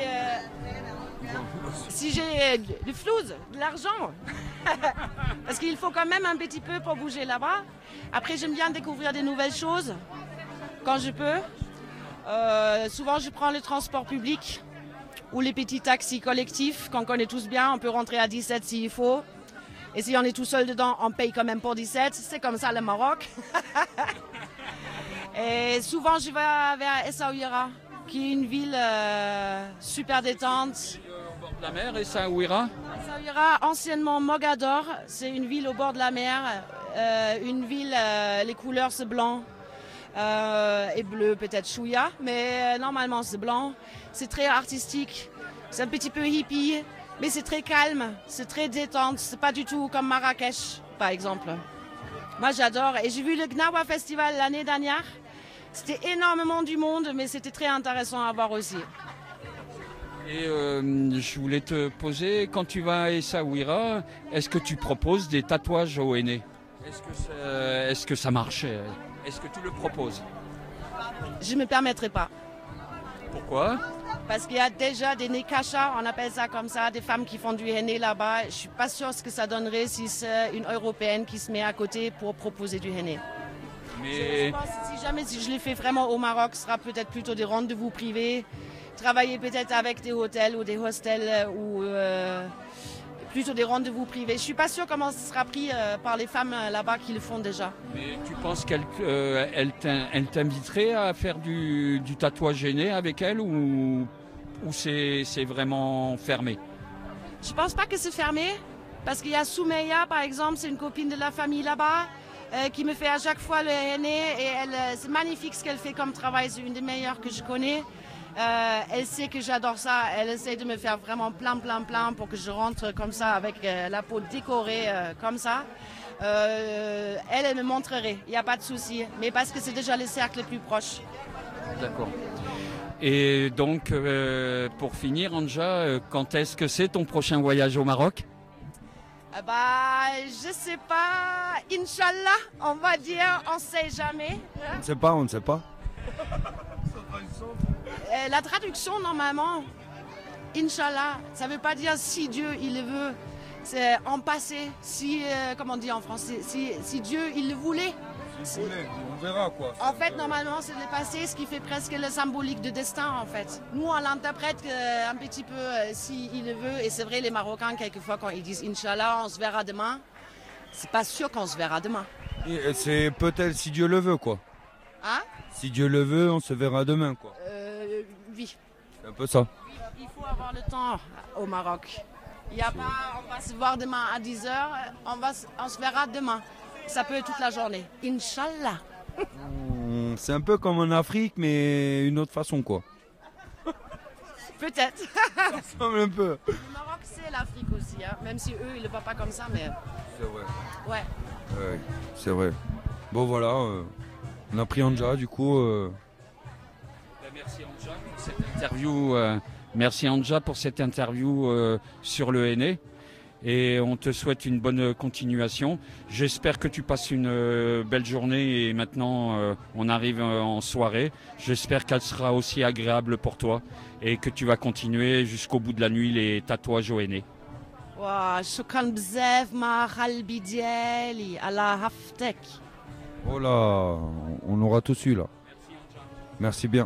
si j'ai du flouze, de l'argent. Parce qu'il faut quand même un petit peu pour bouger là-bas. Après, j'aime bien découvrir des nouvelles choses quand je peux. Souvent, je prends le transport public ou les petits taxis collectifs qu'on connaît tous bien. On peut rentrer à 17 s'il faut. Et si on est tout seul dedans, on paye quand même pour 17. C'est comme ça le Maroc. Et souvent, je vais vers Essaouira, qui est une ville super détente. Au bord de la mer, Essaouira. Essaouira, anciennement Mogador, c'est une ville au bord de la mer. Une ville, les couleurs c'est blanc et bleu, peut-être chouïa, mais normalement c'est blanc. C'est très artistique, c'est un petit peu hippie, mais c'est très calme, c'est très détente. C'est pas du tout comme Marrakech, par exemple. Moi j'adore, et j'ai vu le Gnawa Festival l'année dernière. C'était énormément du monde, mais c'était très intéressant à voir aussi. Et je voulais te poser, quand tu vas à Essaouira, est-ce que tu proposes des tatouages au henné? Est-ce que ça marche? Est-ce que tu le proposes? Je ne me permettrai pas. Pourquoi? Parce qu'il y a déjà des nekashas, on appelle ça comme ça, des femmes qui font du henné là-bas. Je ne suis pas sûre ce que ça donnerait si c'est une Européenne qui se met à côté pour proposer du henné. Mais... Je pense que si je l'ai fait vraiment au Maroc, ce sera peut-être plutôt des rendez-vous privés, travailler peut-être avec des hôtels ou des hostels ou plutôt des rendez-vous privés. Je ne suis pas sûre comment ce sera pris par les femmes là-bas qui le font déjà. Mais tu penses qu'elle t'inviterait à faire du tatouage henné avec elle ou c'est vraiment fermé? Je ne pense pas que c'est fermé parce qu'il y a Soumeya par exemple, c'est une copine de la famille là-bas. Qui me fait à chaque fois le henné et c'est magnifique ce qu'elle fait comme travail, c'est une des meilleures que je connais. Elle sait que j'adore ça, elle essaie de me faire vraiment plein pour que je rentre comme ça avec la peau décorée comme ça. Elle me montrerait, il n'y a pas de souci, mais parce que c'est déjà les cercles les plus proches. D'accord. Et donc pour finir Anja, quand est-ce que c'est ton prochain voyage au Maroc? Je sais pas, Inch'Allah, on va dire, on sait jamais. On ne sait pas. La traduction, normalement, Inch'Allah, ça veut pas dire si Dieu il le veut, c'est en passé, si, comment on dit en français, si Dieu il le voulait. On verra quoi. En fait, normalement, c'est le passé, ce qui fait presque le symbolique de destin, en fait. Nous, on l'interprète un petit peu s'il le veut. Et c'est vrai, les Marocains, quelquefois, quand ils disent Inch'Allah, on se verra demain, c'est pas sûr qu'on se verra demain. Et c'est peut-être si Dieu le veut, quoi. Hein? Si Dieu le veut, on se verra demain, quoi. Oui. C'est un peu ça. Il faut avoir le temps au Maroc. Il n'y a pas, on va se voir demain à 10h, on se verra demain. Ça peut être toute la journée. Inch'Allah. C'est un peu comme en Afrique, mais une autre façon, quoi. Peut-être. Ça ressemble un peu. Le Maroc, c'est l'Afrique aussi, hein. Même si eux, ils ne le voient pas comme ça, mais... C'est vrai. Ouais. Ouais, c'est vrai. Bon, voilà. On a pris Anja, du coup... Merci Anja pour cette interview. Merci Anja pour cette interview sur le henné. Et on te souhaite une bonne continuation. J'espère que tu passes une belle journée et maintenant on arrive en soirée. J'espère qu'elle sera aussi agréable pour toi et que tu vas continuer jusqu'au bout de la nuit les tatouages au henné. شكرا بزاف مع قلبي ديالي على هفتك. Oh là, on aura tout su là. Merci bien.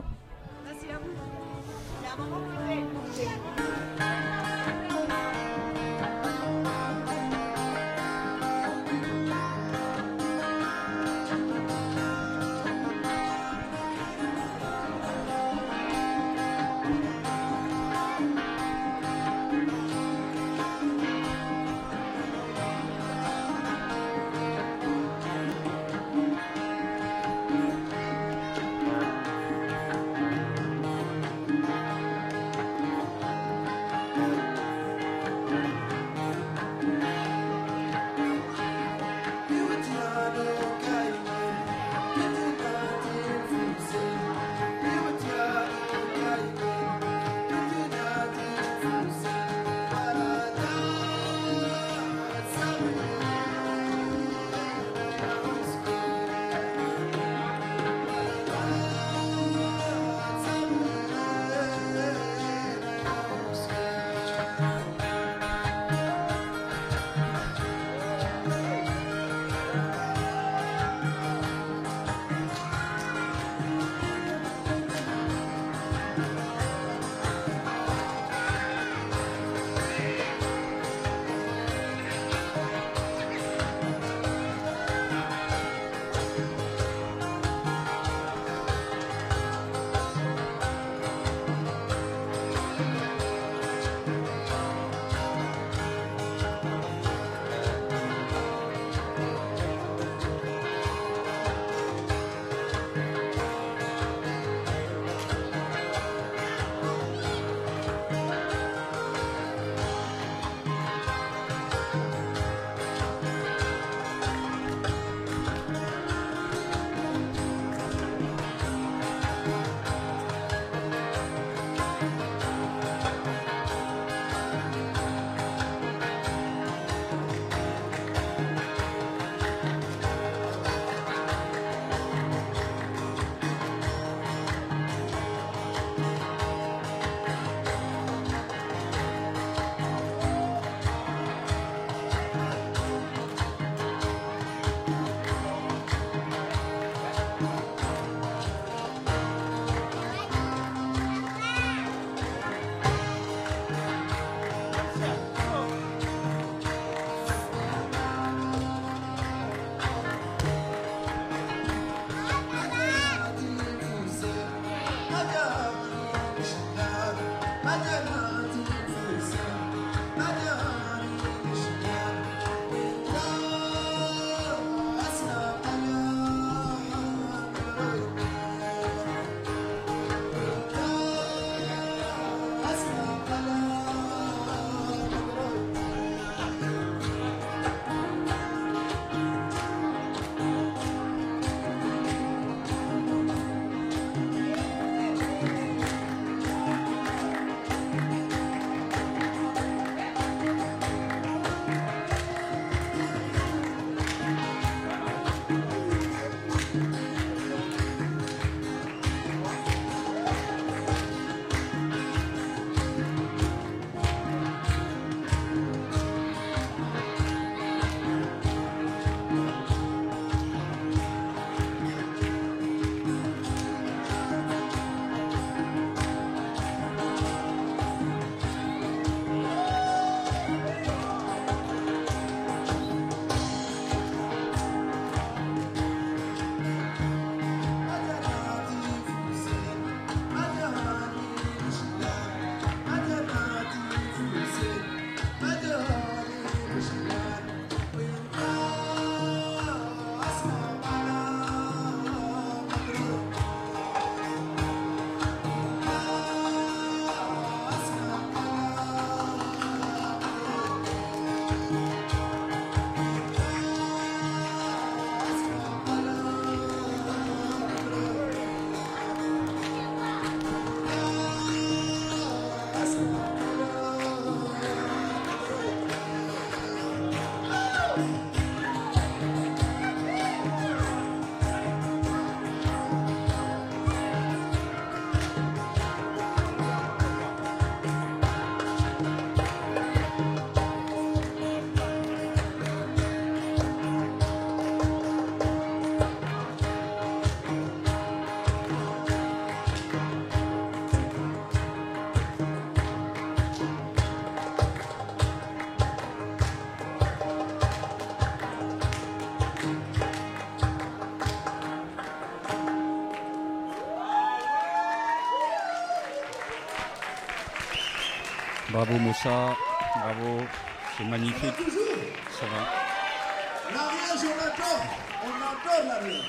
Bravo Moussa, bravo, c'est magnifique. Ça va. L'Ariège, on adore l'Ariège.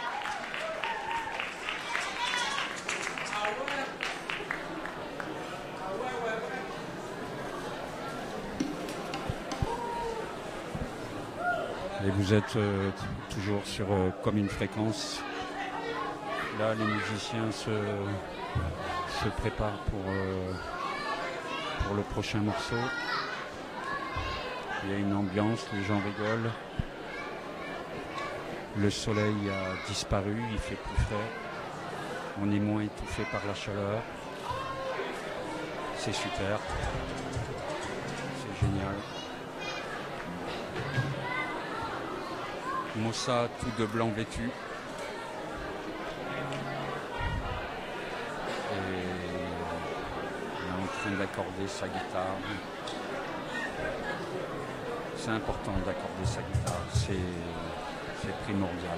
Et vous êtes toujours sur comme une fréquence. Là, les musiciens se préparent pour le prochain morceau. Il y a une ambiance, les gens rigolent. Le soleil a disparu, il fait plus frais. On est moins étouffé par la chaleur. C'est super. C'est génial. Moussa tout de blanc vêtu. Et il est en train d'accorder sa guitare. C'est important d'accorder sa guitare, c'est primordial.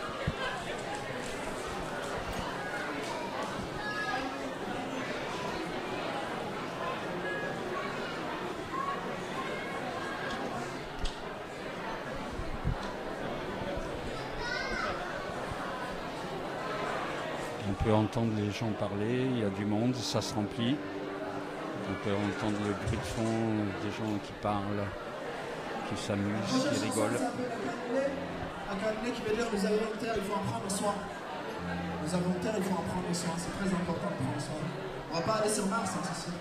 On peut entendre les gens parler, il y a du monde, ça se remplit. On peut entendre le bruit de fond des gens qui parlent, qui s'amusent, qui rigolent. Un cabinet qui veut dire les involontaires, il faut en prendre soin. Les involontaires, il faut en prendre soin. C'est très important de prendre soin. On va pas aller sur Mars, hein, c'est sûr.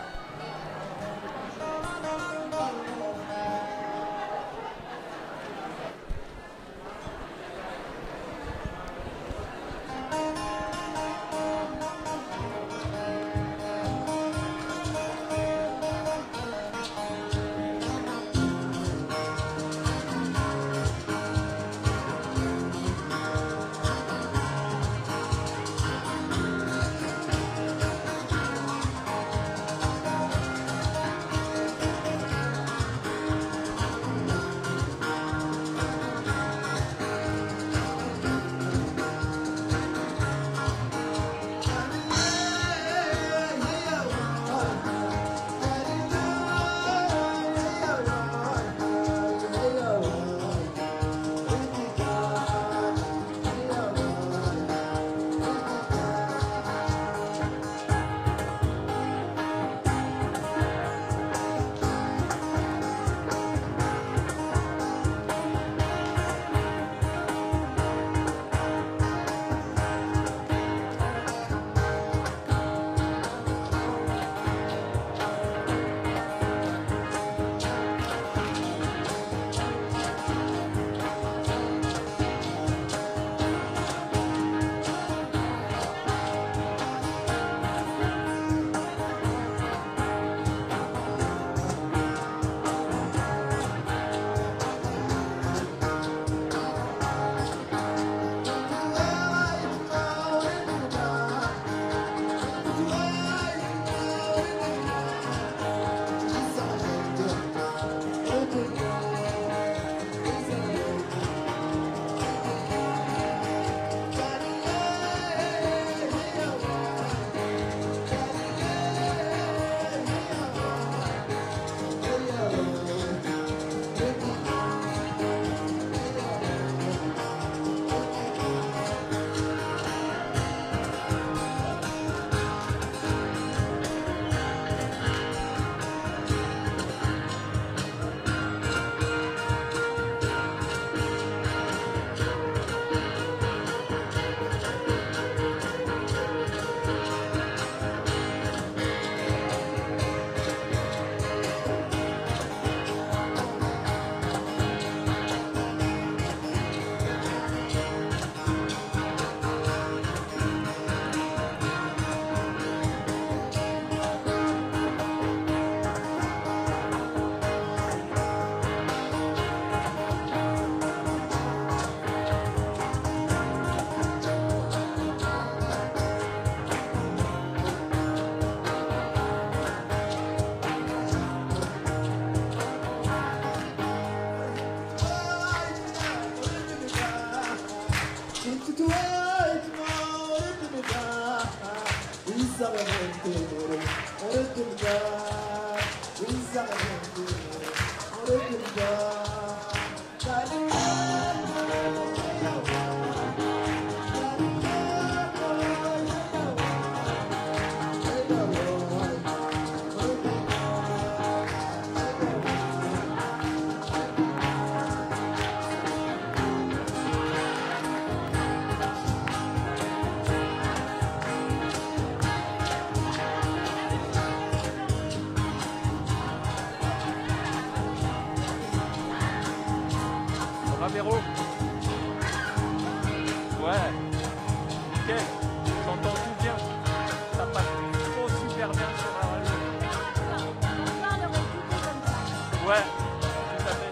Véro. Ouais. Ok. J'entends tout bien. Ça passe trop super bien sur la radio. Ouais. Tout à fait.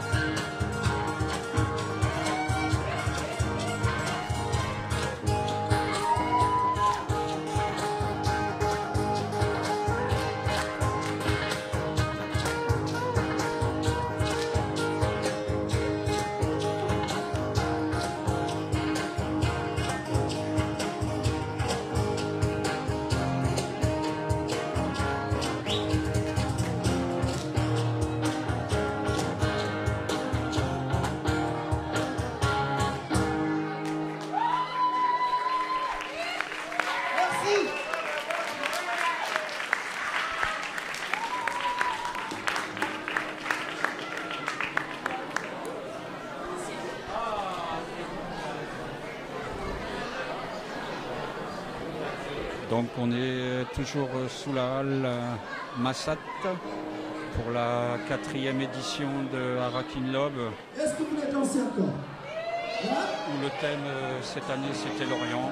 Donc on est toujours sous la halle Massat pour la 4e édition de Arakin Lob. Est-ce que vous voulez danser encore? Où le thème cette année c'était l'Orient.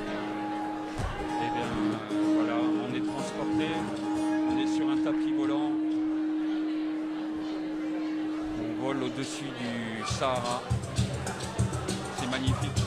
Et bien voilà, on est transporté, on est sur un tapis volant. On vole au-dessus du Sahara. C'est magnifique.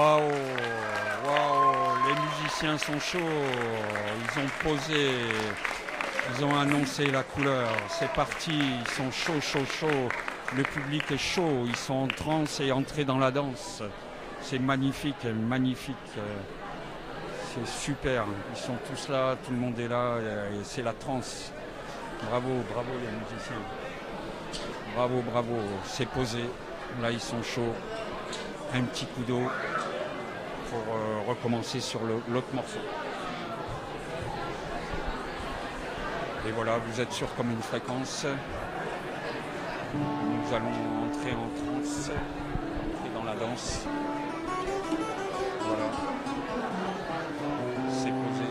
Waouh, waouh, les musiciens sont chauds, ils ont posé, ils ont annoncé la couleur, c'est parti, ils sont chauds, le public est chaud, ils sont en transe et entrés dans la danse. C'est magnifique, c'est super, ils sont tous là, tout le monde est là, et c'est la transe. Bravo les musiciens, bravo, c'est posé, là ils sont chauds, un petit coup d'eau pour recommencer sur l'autre morceau. Et voilà, vous êtes sur Comme une fréquence. Nous allons entrer en transe, entrer dans la danse. Voilà. C'est posé.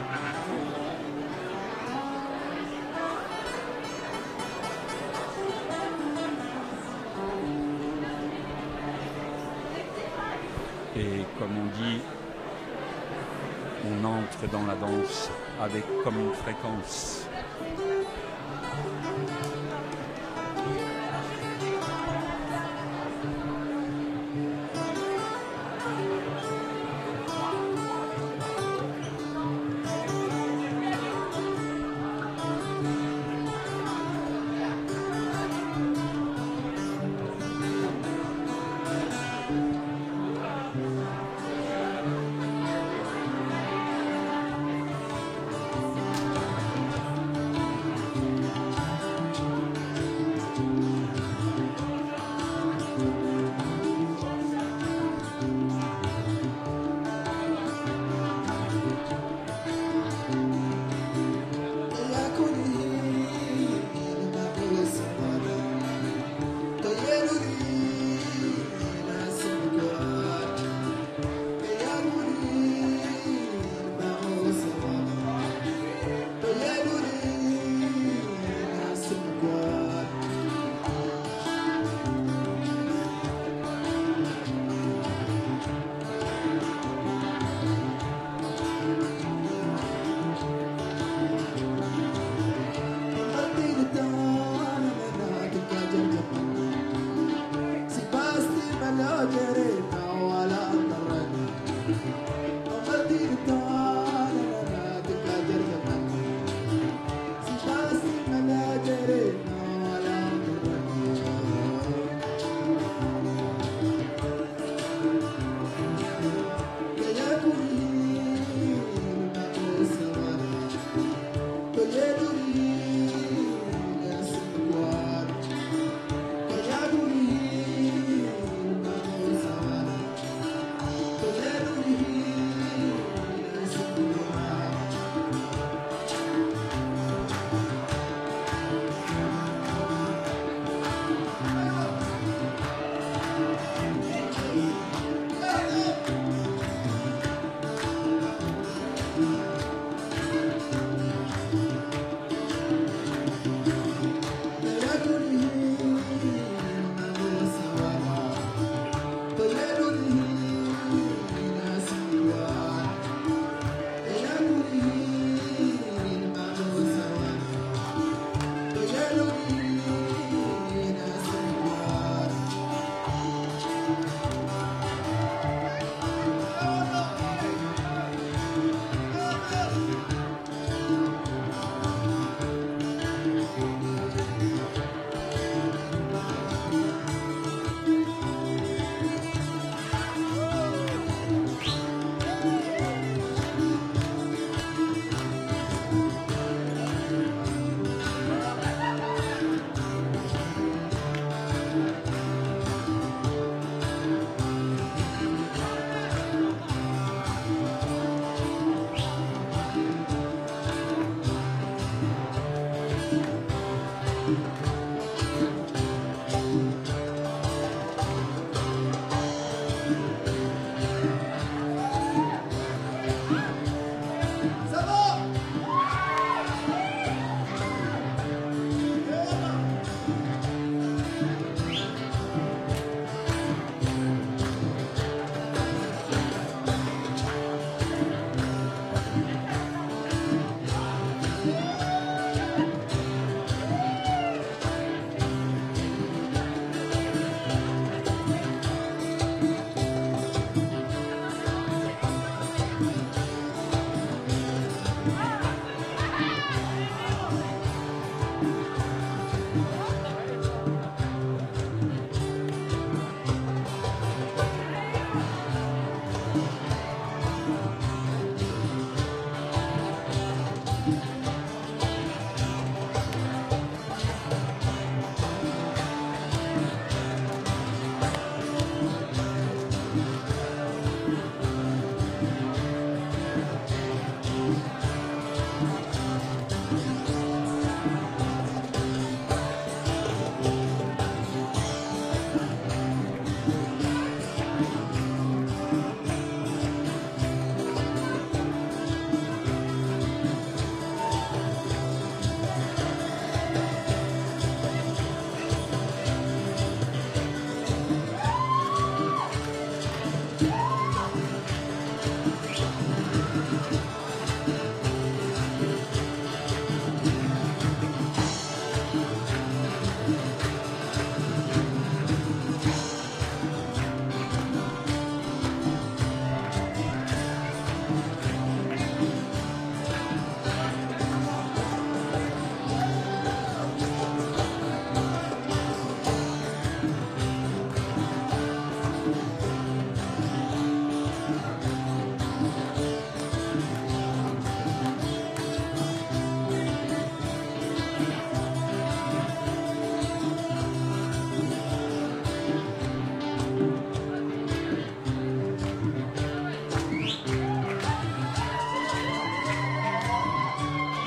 Et comme on dit, on entre dans la danse avec Comme une fréquence.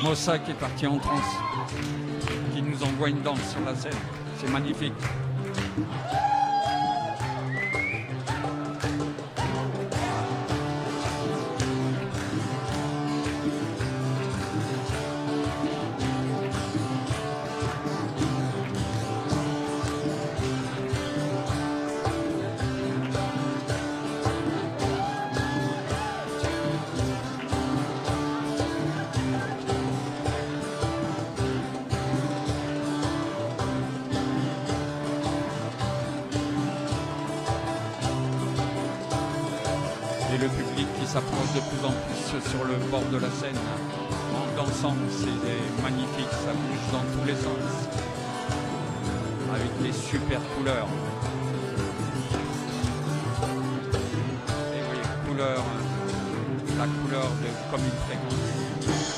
Mimosa qui est parti en transe, qui nous envoie une danse sur la scène. C'est magnifique. Et le public qui s'approche de plus en plus sur le bord de la scène en dansant, c'est magnifique, ça bouge dans tous les sens, avec des super couleurs. Et oui, couleur, la couleur de comme une fréquence.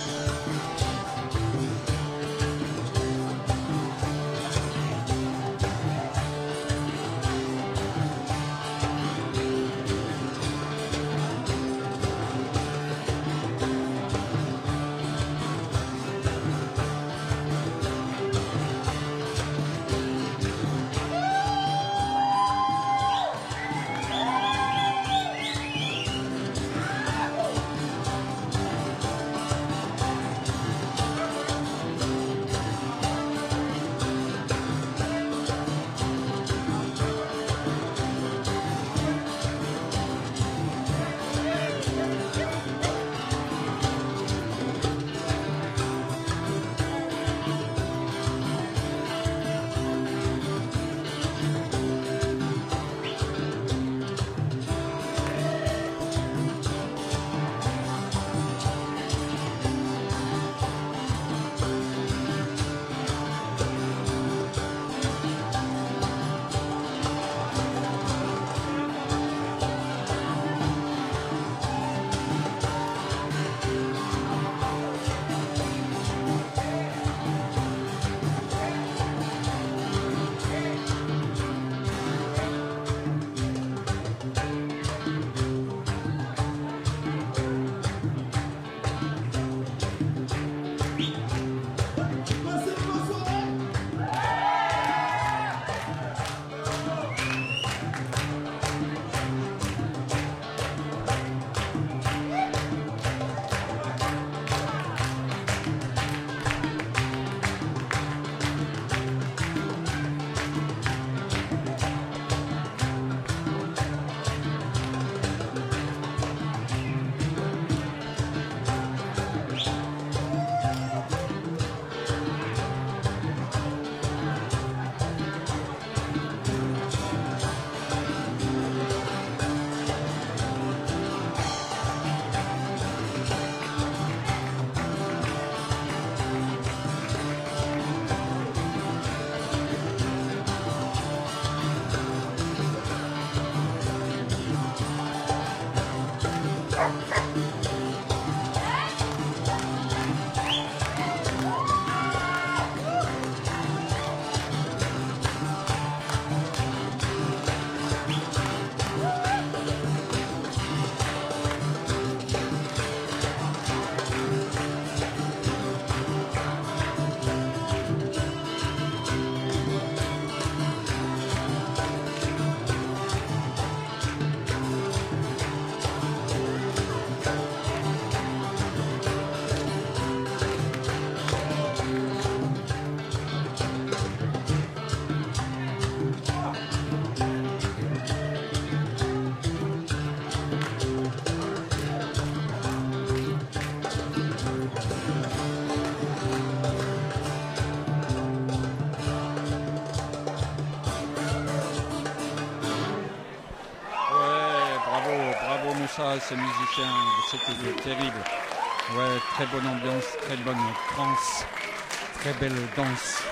Ça, ces musiciens, c'était terrible. Ouais, très bonne ambiance, très bonne trance, très belle danse.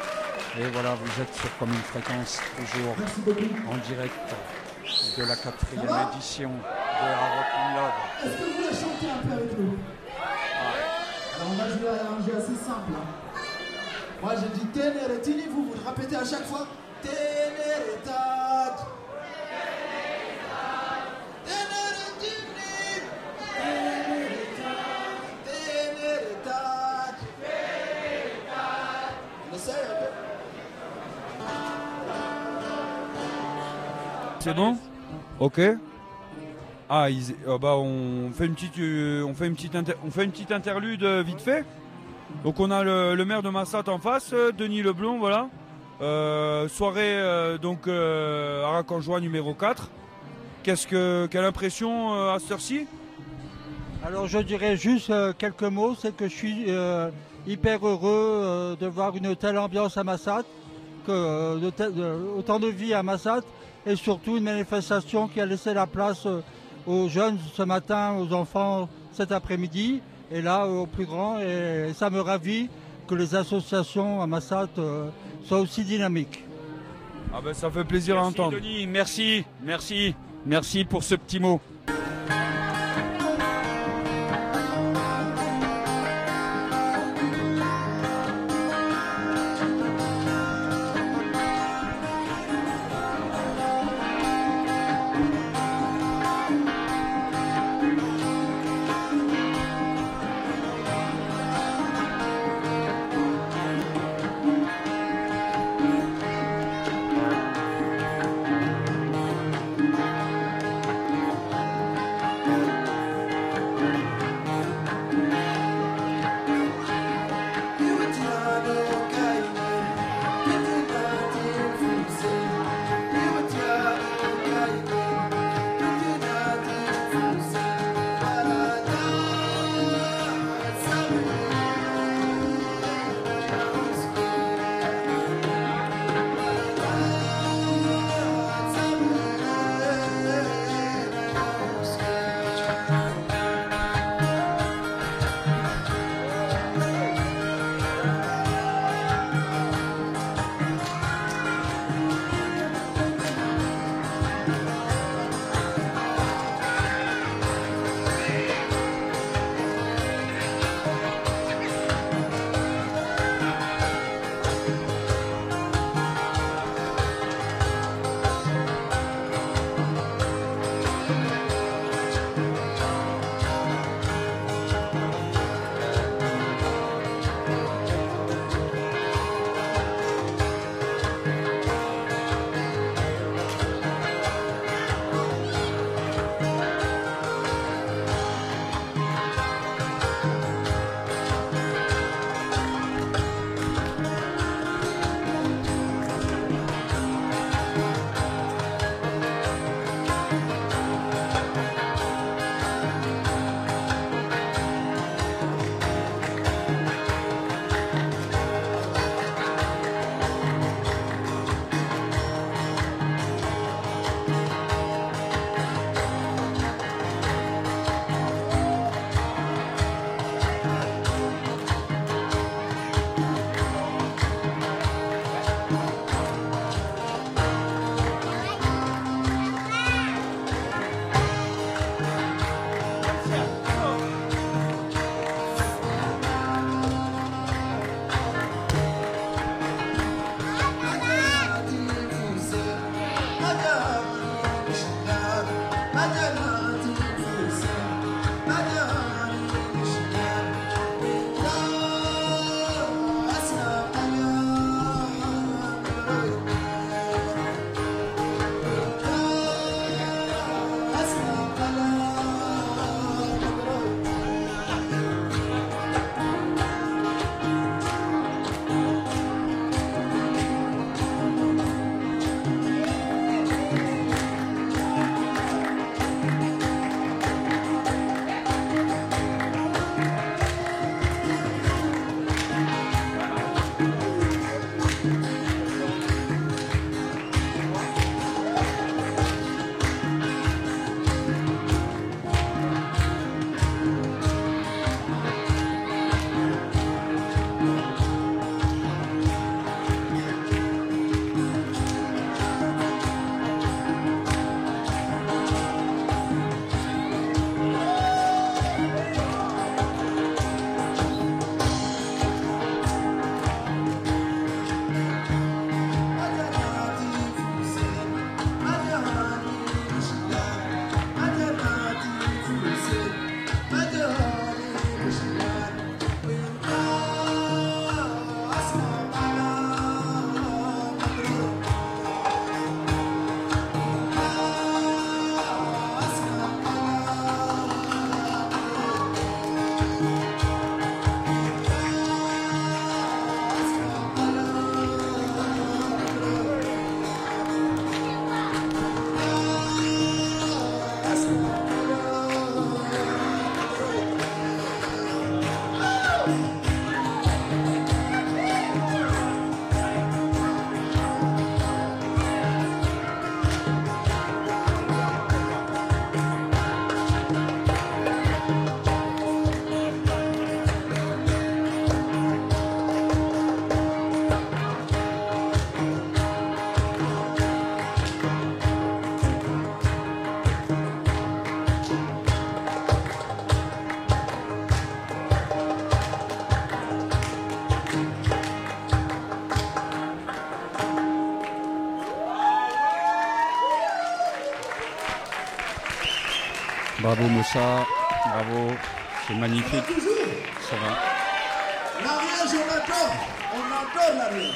Et voilà, vous êtes sur Comme une fréquence, toujours en direct de la 4e édition de la Rockin' Love. Est-ce que vous voulez chanter un peu avec nous? Alors on va jouer à un jeu assez simple. Moi je dis Ténérétini, vous le répétez à chaque fois. Ténérétat. Ténérétini. Ténérétat. C'est bon? Ok. Ah, on fait une petite interlude vite fait. Donc on a le maire de Massat en face, Denis Leblond, voilà. Soirée à Raconjoie numéro 4. Quelle impression à cette heure-ci? Alors je dirais juste quelques mots, c'est que je suis hyper heureux de voir une telle ambiance à Massat, autant de vie à Massat, et surtout une manifestation qui a laissé la place aux jeunes ce matin, aux enfants cet après-midi, et là aux plus grands, et ça me ravit que les associations à Massat soient aussi dynamiques. Ah ben ça fait plaisir à entendre. Denis, merci pour ce petit mot. Bravo Moussa, bravo, c'est magnifique. Ça va. L'Ariège, on adore l'Ariège.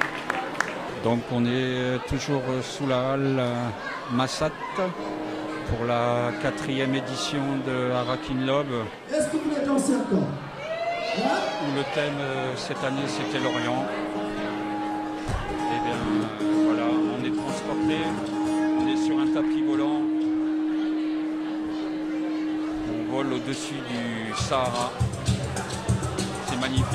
Donc on est toujours sous la halle Massat pour la 4e édition de Arakin Lob. Est-ce que vous voulez danser encore? Où le thème cette année c'était l'Orient. Et bien voilà, on est transporté, on est sur un tapis volant. On vole au-dessus du Sahara. C'est magnifique.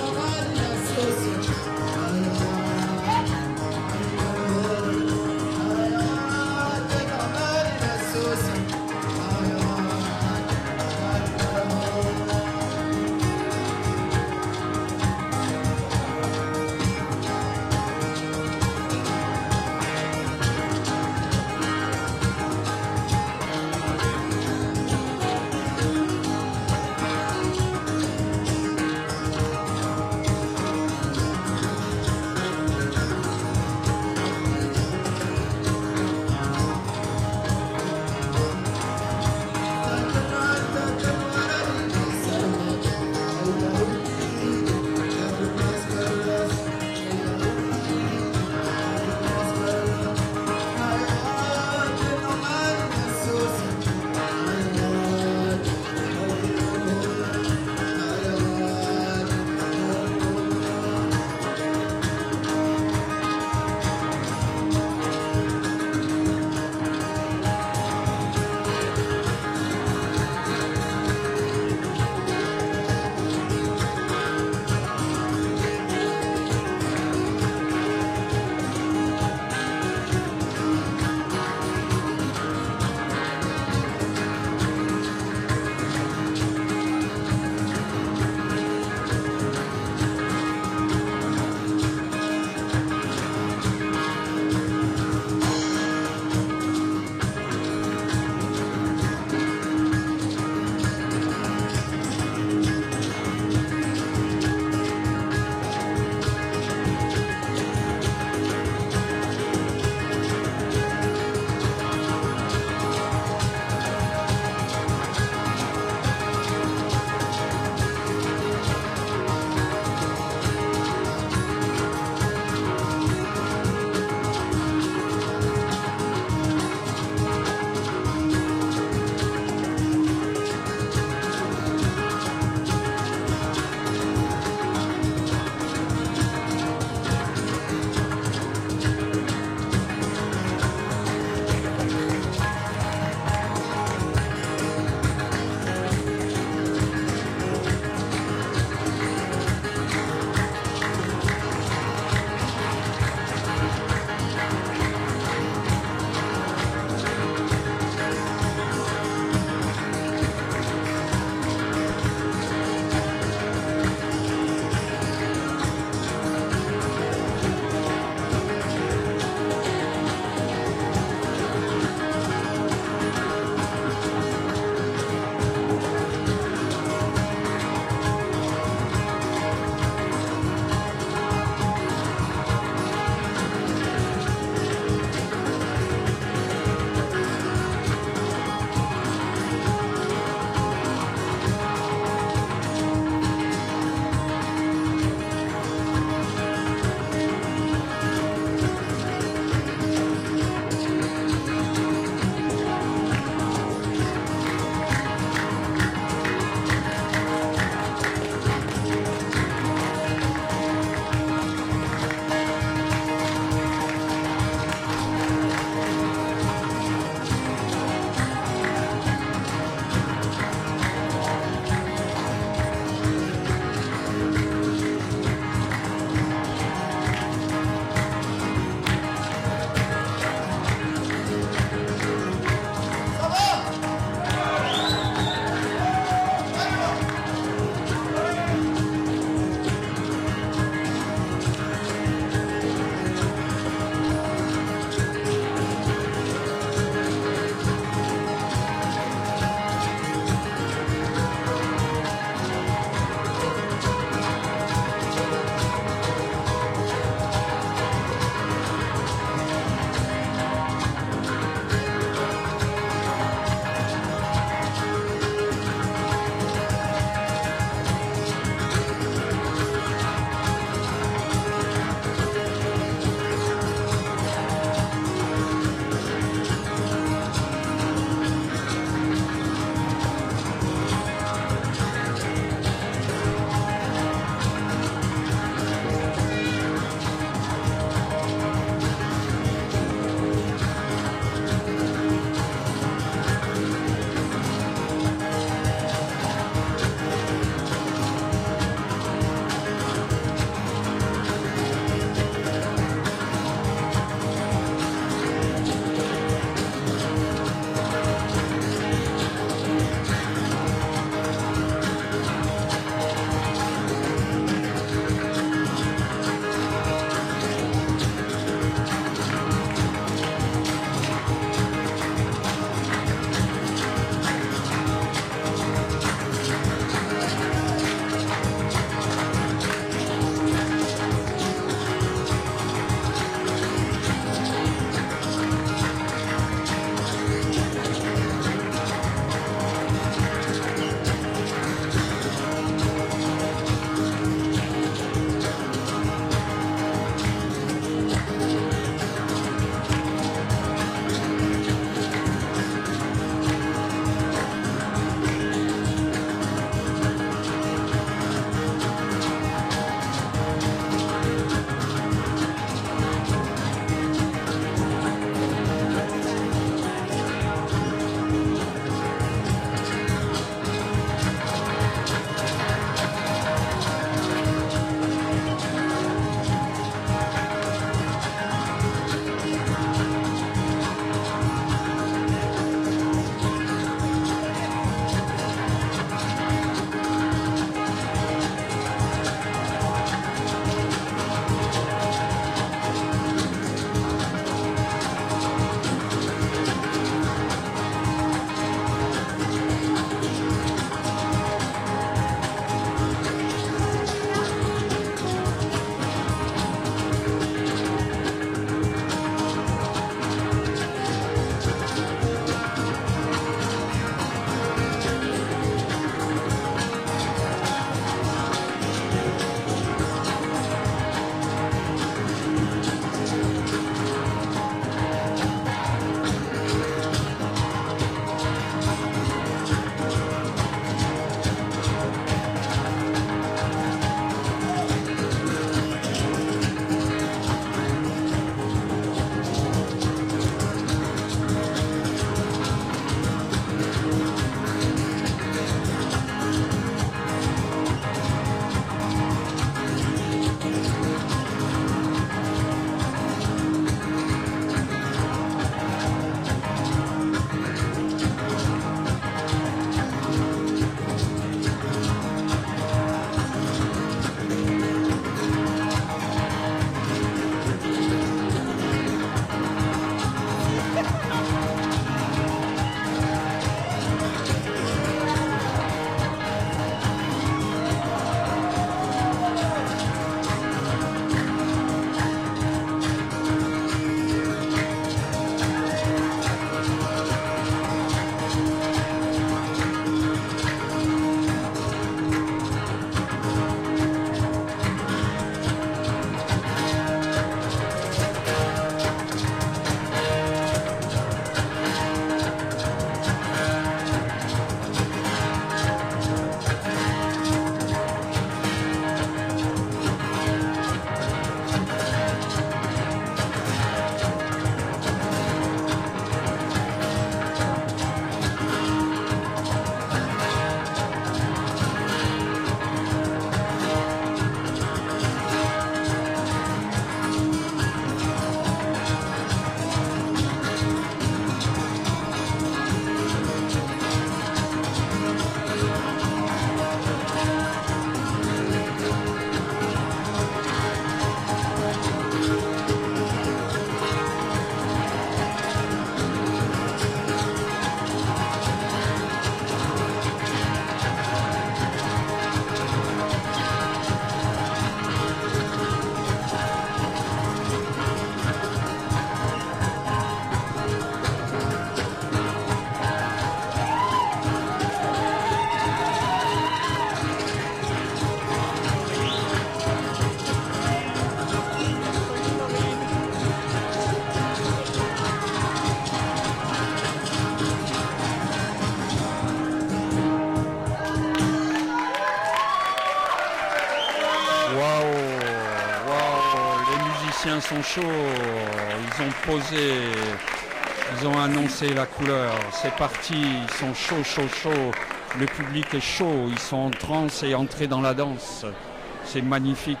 musiciens sont chauds, ils ont posé, ils ont annoncé la couleur, c'est parti, ils sont chauds. Le public est chaud, ils sont en transe et entrés dans la danse. C'est magnifique,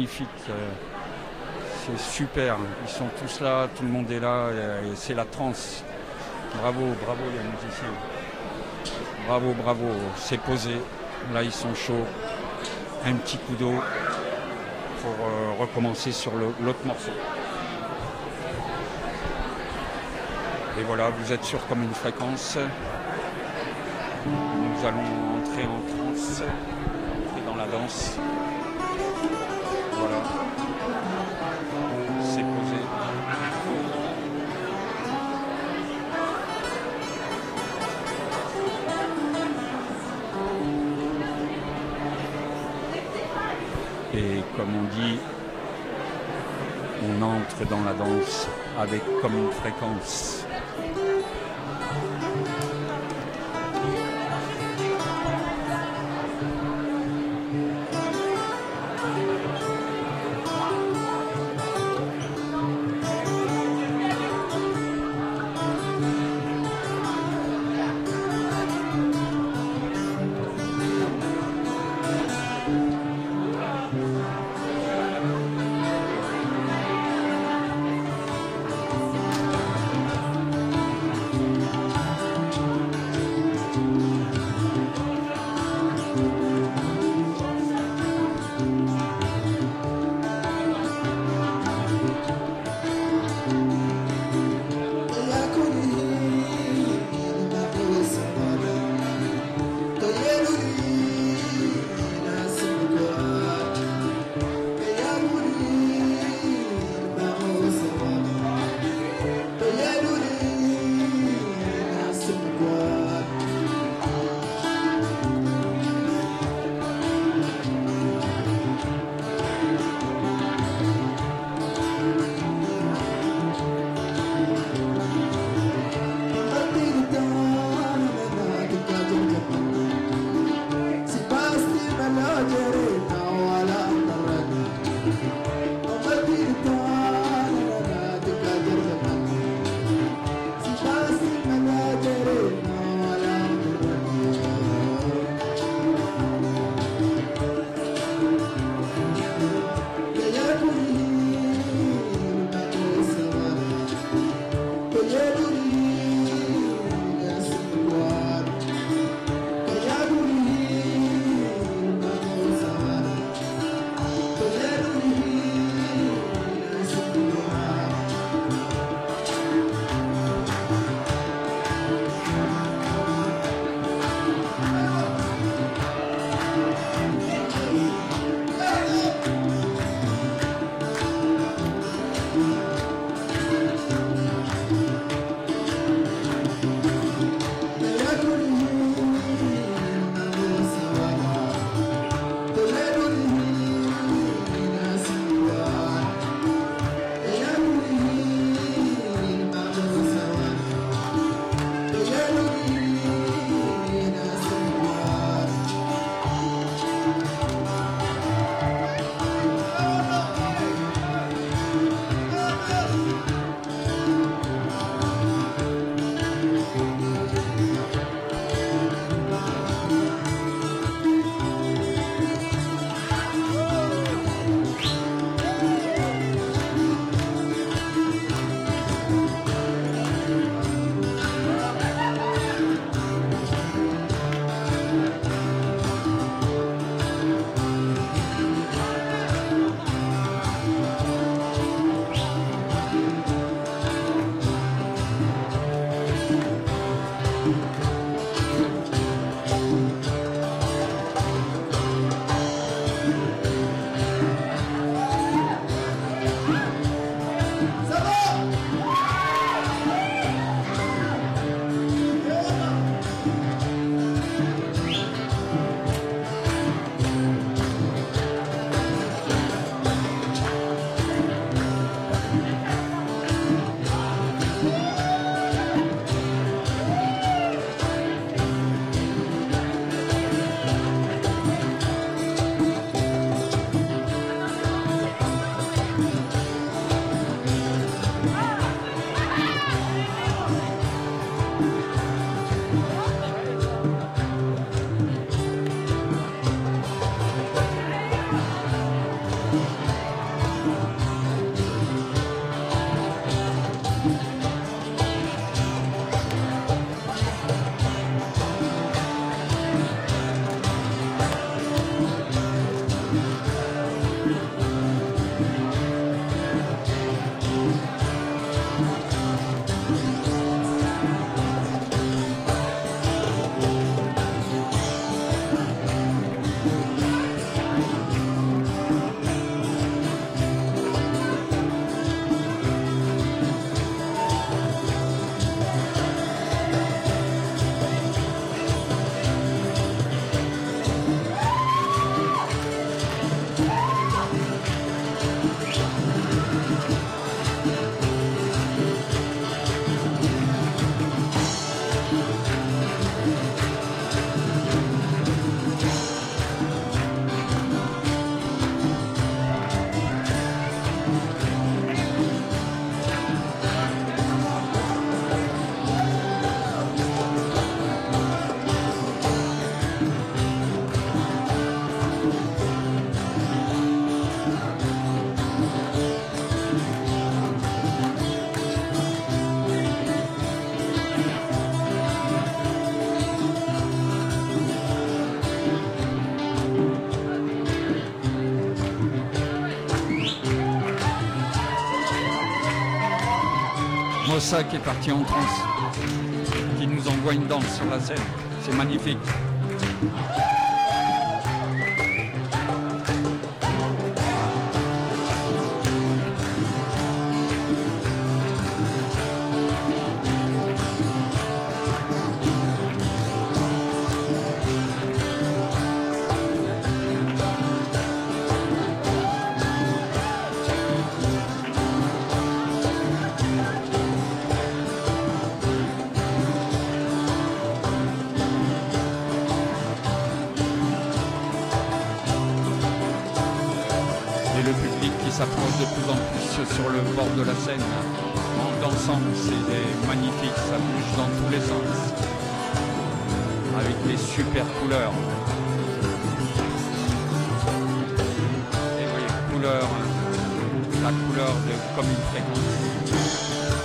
c'est super. Ils sont tous là, tout le monde est là, et c'est la transe. Bravo les musiciens. Bravo, c'est posé. Là, ils sont chauds. Un petit coup d'eau pour recommencer sur l'autre morceau. Et voilà, vous êtes sur Comme une fréquence. Nous allons entrer en transe, entrer dans la danse. Voilà. C'est posé. Et comme on dit, on entre dans la danse avec Comme une fréquence. Rossa qui est parti en transe, qui nous envoie une danse sur la scène. C'est magnifique. S'approche de plus en plus sur le bord de la Seine en dansant, c'est magnifique, ça bouge dans tous les sens avec des super couleurs. Et vous voyez, la couleur de comme une fréquence.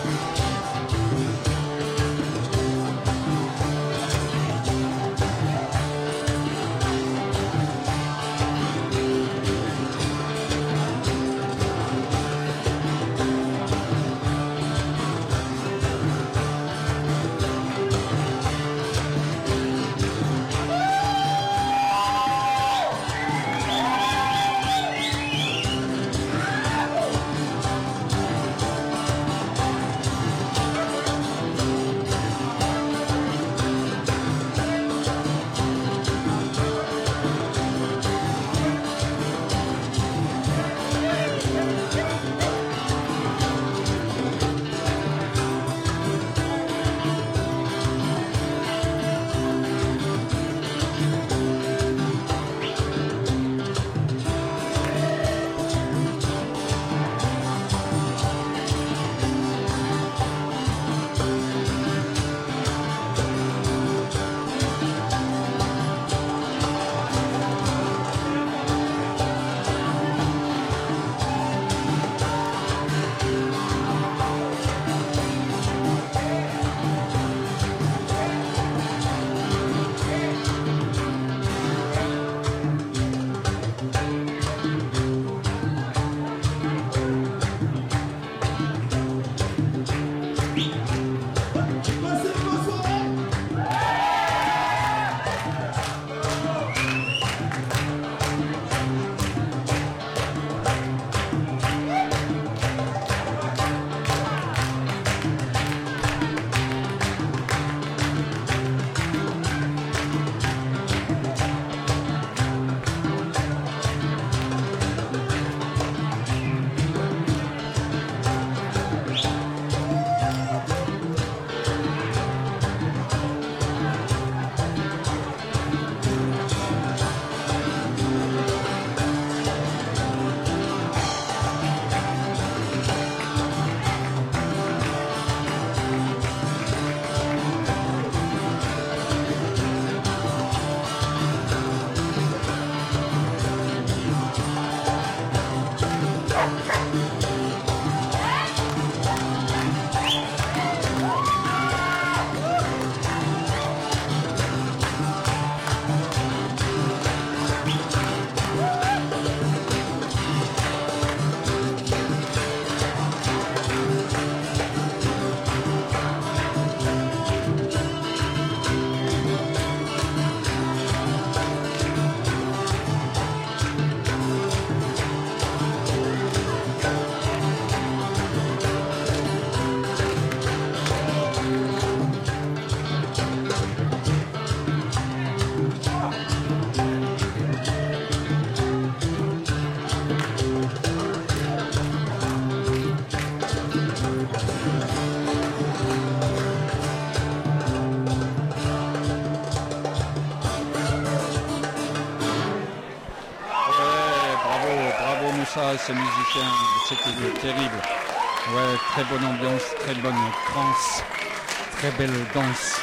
ça, ces musiciens, c'était terrible. Ouais, très bonne ambiance, très bonne trance, très belle danse.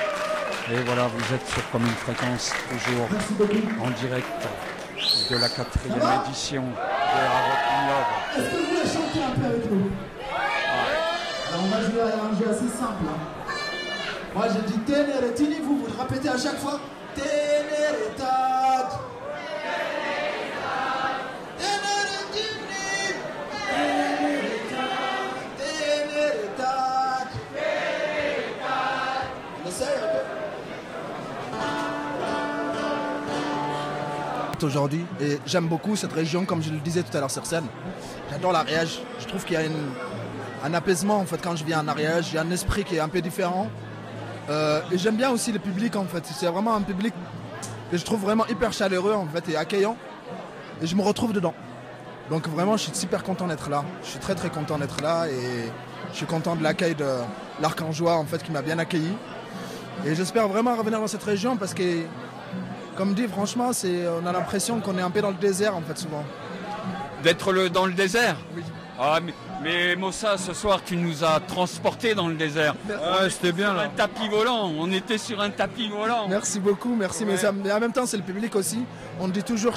Et voilà, vous êtes sur Comme une fréquence, toujours en direct de la 4e édition de la Rock in Love. Est-ce que vous voulez chanter un peu avec nous? Alors on va jouer à un jeu assez simple. Moi je dis Ténérétini, vous le répétez à chaque fois. Ténérétat. forte aujourd'hui. Et j'aime beaucoup cette région, comme je le disais tout à l'heure sur scène. J'adore l'Ariège. Je trouve qu'il y a un apaisement en fait quand je viens en Ariège. Il y a un esprit qui est un peu différent. Et j'aime bien aussi le public en fait. C'est vraiment un public que je trouve vraiment hyper chaleureux en fait et accueillant. Et je me retrouve dedans. Donc vraiment, je suis super content d'être là. Je suis très très content d'être là et je suis content de l'accueil de l'Archangeois en fait qui m'a bien accueilli. Et j'espère vraiment revenir dans cette région parce que, comme dit, franchement, on a l'impression qu'on est un peu dans le désert en fait souvent. D'être dans le désert? Oui. Ah, mais Moussa, ce soir, tu nous as transportés dans le désert. Ouais, c'était bien là. Un tapis volant, on était sur un tapis volant. Merci beaucoup, merci. Ouais. Mais en même temps, c'est le public aussi. On dit toujours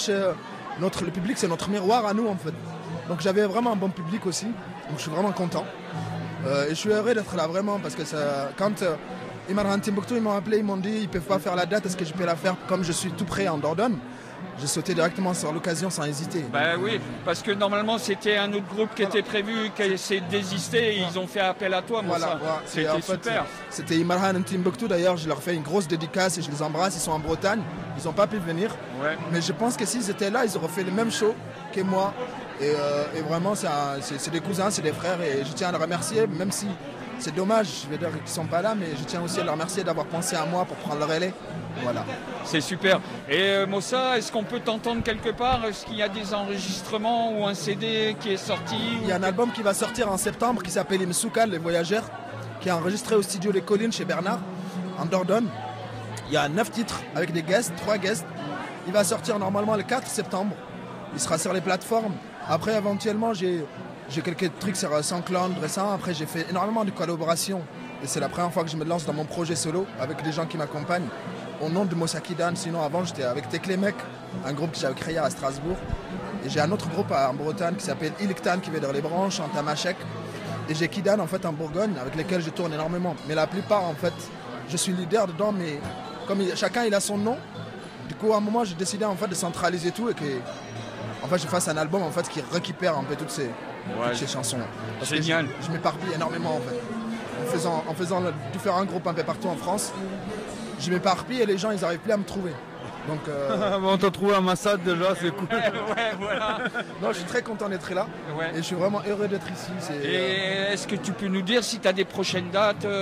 le public, c'est notre miroir à nous en fait. Donc j'avais vraiment un bon public aussi. Donc je suis vraiment content. Et je suis heureux d'être là vraiment parce que quand Imran Timbuktu ils m'ont appelé, ils m'ont dit ils ne peuvent pas faire la date, est-ce que je peux la faire comme je suis tout près en Dordogne? J'ai sauté directement sur l'occasion sans hésiter. Ben oui, parce que normalement c'était un autre groupe qui était prévu, qui s'est désisté et ils ont fait appel à toi. Voilà. C'était super. C'était Imran et Timbuktu d'ailleurs, je leur fais une grosse dédicace et je les embrasse, ils sont en Bretagne, ils n'ont pas pu venir. Ouais. Mais je pense que s'ils étaient là, ils auraient fait le même show que moi. Et vraiment, c'est des cousins, c'est des frères et je tiens à les remercier, même si c'est dommage, je vais dire qu'ils ne sont pas là, mais je tiens aussi à les remercier d'avoir pensé à moi pour prendre le relais. Voilà. C'est super. Et Moussa, est-ce qu'on peut t'entendre quelque part? Est-ce qu'il y a des enregistrements ou un CD qui est sorti? Il y a un album qui va sortir en septembre qui s'appelle Imsoukal, Les Voyageurs, qui est enregistré au studio Les Collines chez Bernard, en Dordogne. Il y a 9 titres avec des guests, 3 guests. Il va sortir normalement le 4 septembre. Il sera sur les plateformes. Après, éventuellement, j'ai quelques trucs sur SoundCloud récents. Après, j'ai fait énormément de collaborations. Et c'est la première fois que je me lance dans mon projet solo avec des gens qui m'accompagnent. Au nom de Moussa Kidan, sinon avant j'étais avec Teklemek, un groupe que j'avais créé à Strasbourg. Et j'ai un autre groupe en Bretagne qui s'appelle Iliktan qui veut dire les branches, en Tamashek. Et j'ai Kidan en fait en Bourgogne avec lesquels je tourne énormément. Mais la plupart en fait, je suis leader dedans, mais comme chacun il a son nom, du coup à un moment j'ai décidé en fait de centraliser tout et que en fait je fasse un album en fait qui récupère un peu toutes ces chansons. Parce génial. Que je m'éparpille énormément en fait. En faisant différents groupes un peu partout en France. Je m'éparpille et les gens ils n'arrivent plus à me trouver. Donc on t'a trouvé à Massad déjà, c'est cool. Ouais, voilà. Non, je suis très content d'être là et je suis vraiment heureux d'être ici. Et est-ce que tu peux nous dire si tu as des prochaines dates dans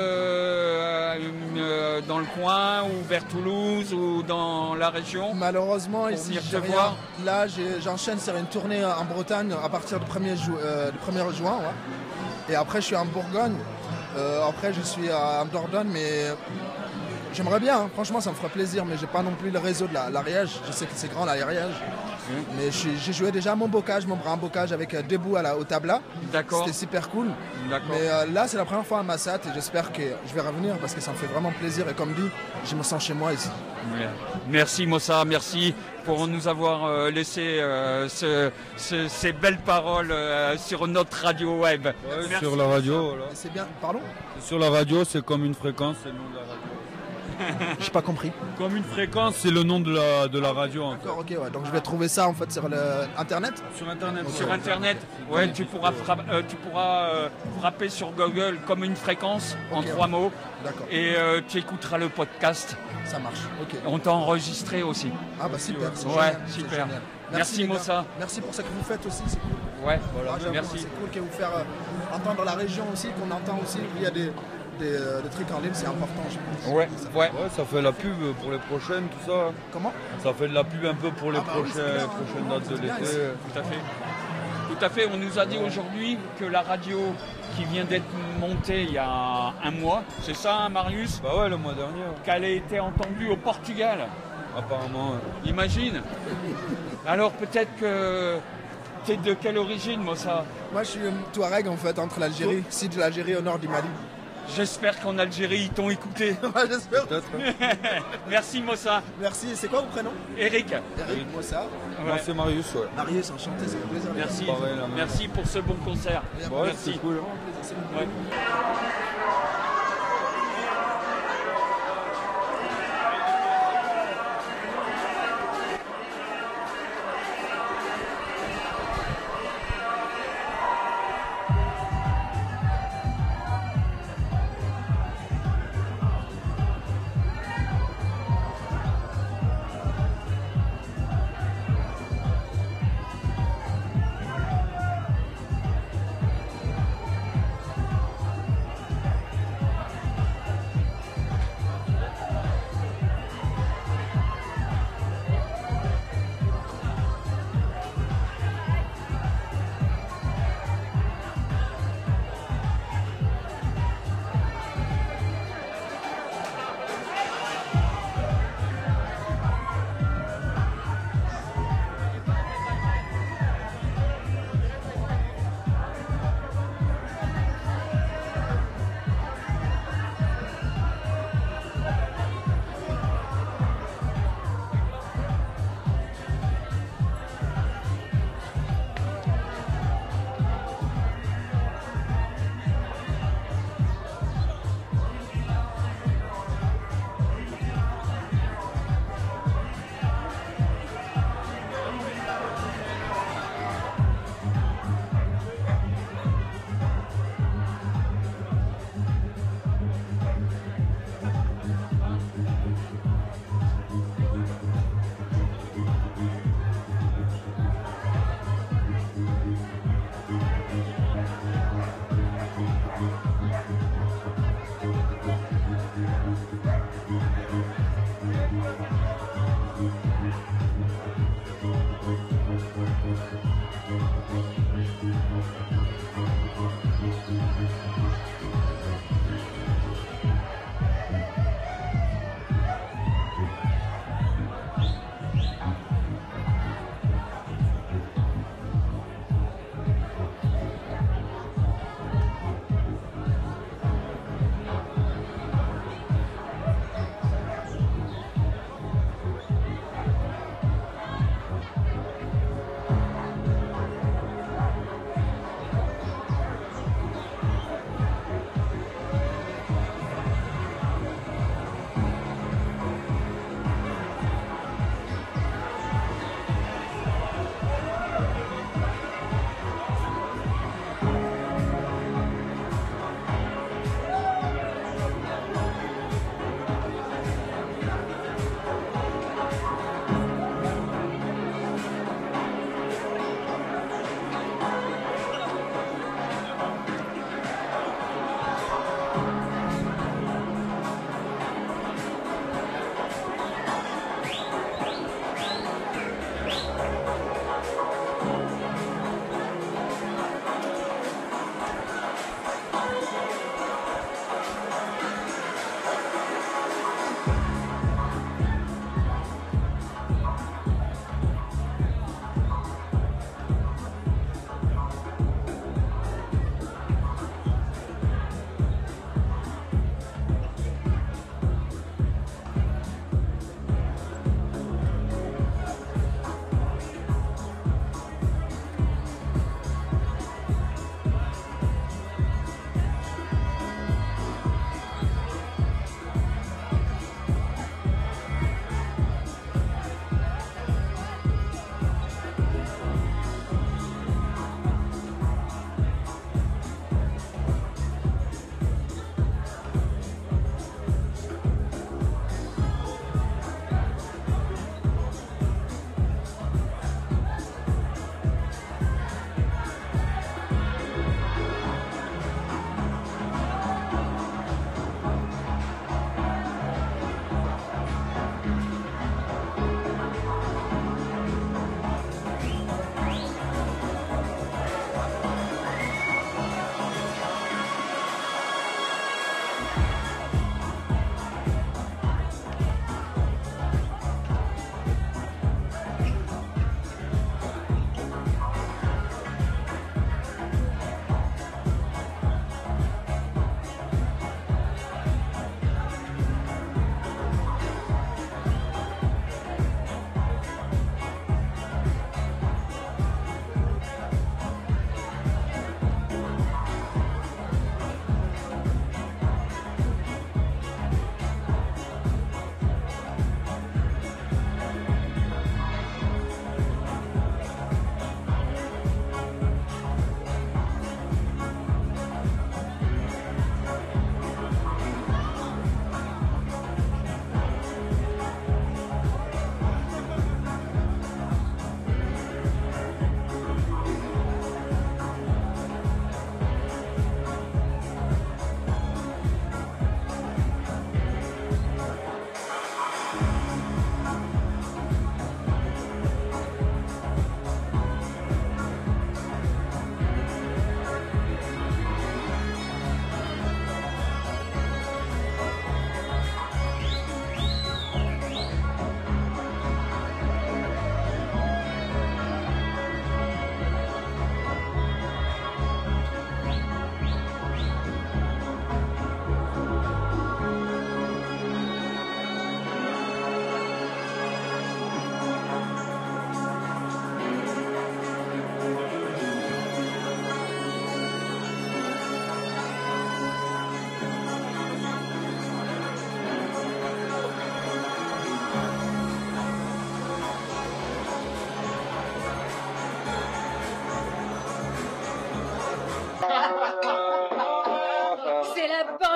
le coin ou vers Toulouse ou dans la région? Malheureusement, ici, venir te voir. Là, j'enchaîne sur une tournée en Bretagne à partir du 1er juin. Ouais. Et après, je suis en Bourgogne. Après, je suis en Dordogne, mais j'aimerais bien, hein. Franchement, ça me ferait plaisir, mais j'ai pas non plus le réseau de l'Ariège. Je sais que c'est grand l'Ariège, mais j'ai joué déjà mon bras bocage avec Debout au Tabla. D'accord. C'était super cool. D'accord. Mais là, c'est la première fois à Massat et j'espère que je vais revenir parce que ça me fait vraiment plaisir. Et comme dit, je me sens chez moi ici. Ouais. Merci Moussa, merci pour nous avoir laissé ces belles paroles sur notre radio web. Ouais, sur la radio, voilà. C'est bien, pardon? Sur la radio, c'est comme une fréquence, c'est le nom de la radio. J'ai pas compris. Comme une fréquence, c'est le nom de la radio. D'accord, ok, ouais. Donc je vais trouver ça en fait sur Internet. Sur Internet. Okay. Sur Internet, ouais, tu pourras frapper sur Google comme une fréquence en 3 mots. D'accord. Et tu écouteras le podcast. Ça marche, ok. On t'a enregistré aussi. Ah bah super, c'est ouais, génial, super. Génial. Merci Moussa. Merci pour ce que vous faites aussi, c'est cool. Ouais, voilà, merci. C'est cool que vous faire entendre la région aussi, qu'on entend aussi via des trucs en ligne, c'est important, je pense. Ouais. Ça fait la pub pour les prochaines, tout ça. Comment? Ça fait de la pub un peu pour les prochaines dates de l'été. Tout à fait. On nous a dit aujourd'hui que la radio qui vient d'être montée il y a un mois, c'est ça, hein, Marius? Bah ouais, le mois dernier. Qu'elle a été entendue au Portugal. Apparemment. Imagine. Alors peut-être que t'es de quelle origine, Moussa? Moi, je suis Touareg en fait, entre l'Algérie, sud de l'Algérie au nord du Mali. J'espère qu'en Algérie, ils t'ont écouté. Ouais, j'espère. Merci Moussa. Merci. C'est quoi vos prénoms? Eric. Eric, Moussa. Moi, c'est Marius, ouais. Marius, enchanté, c'est un plaisir. Merci. Pareil, merci pour ce bon concert. Ouais, merci. C'est cool. Ouais.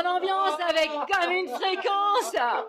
bonne ambiance avec comme une fréquence.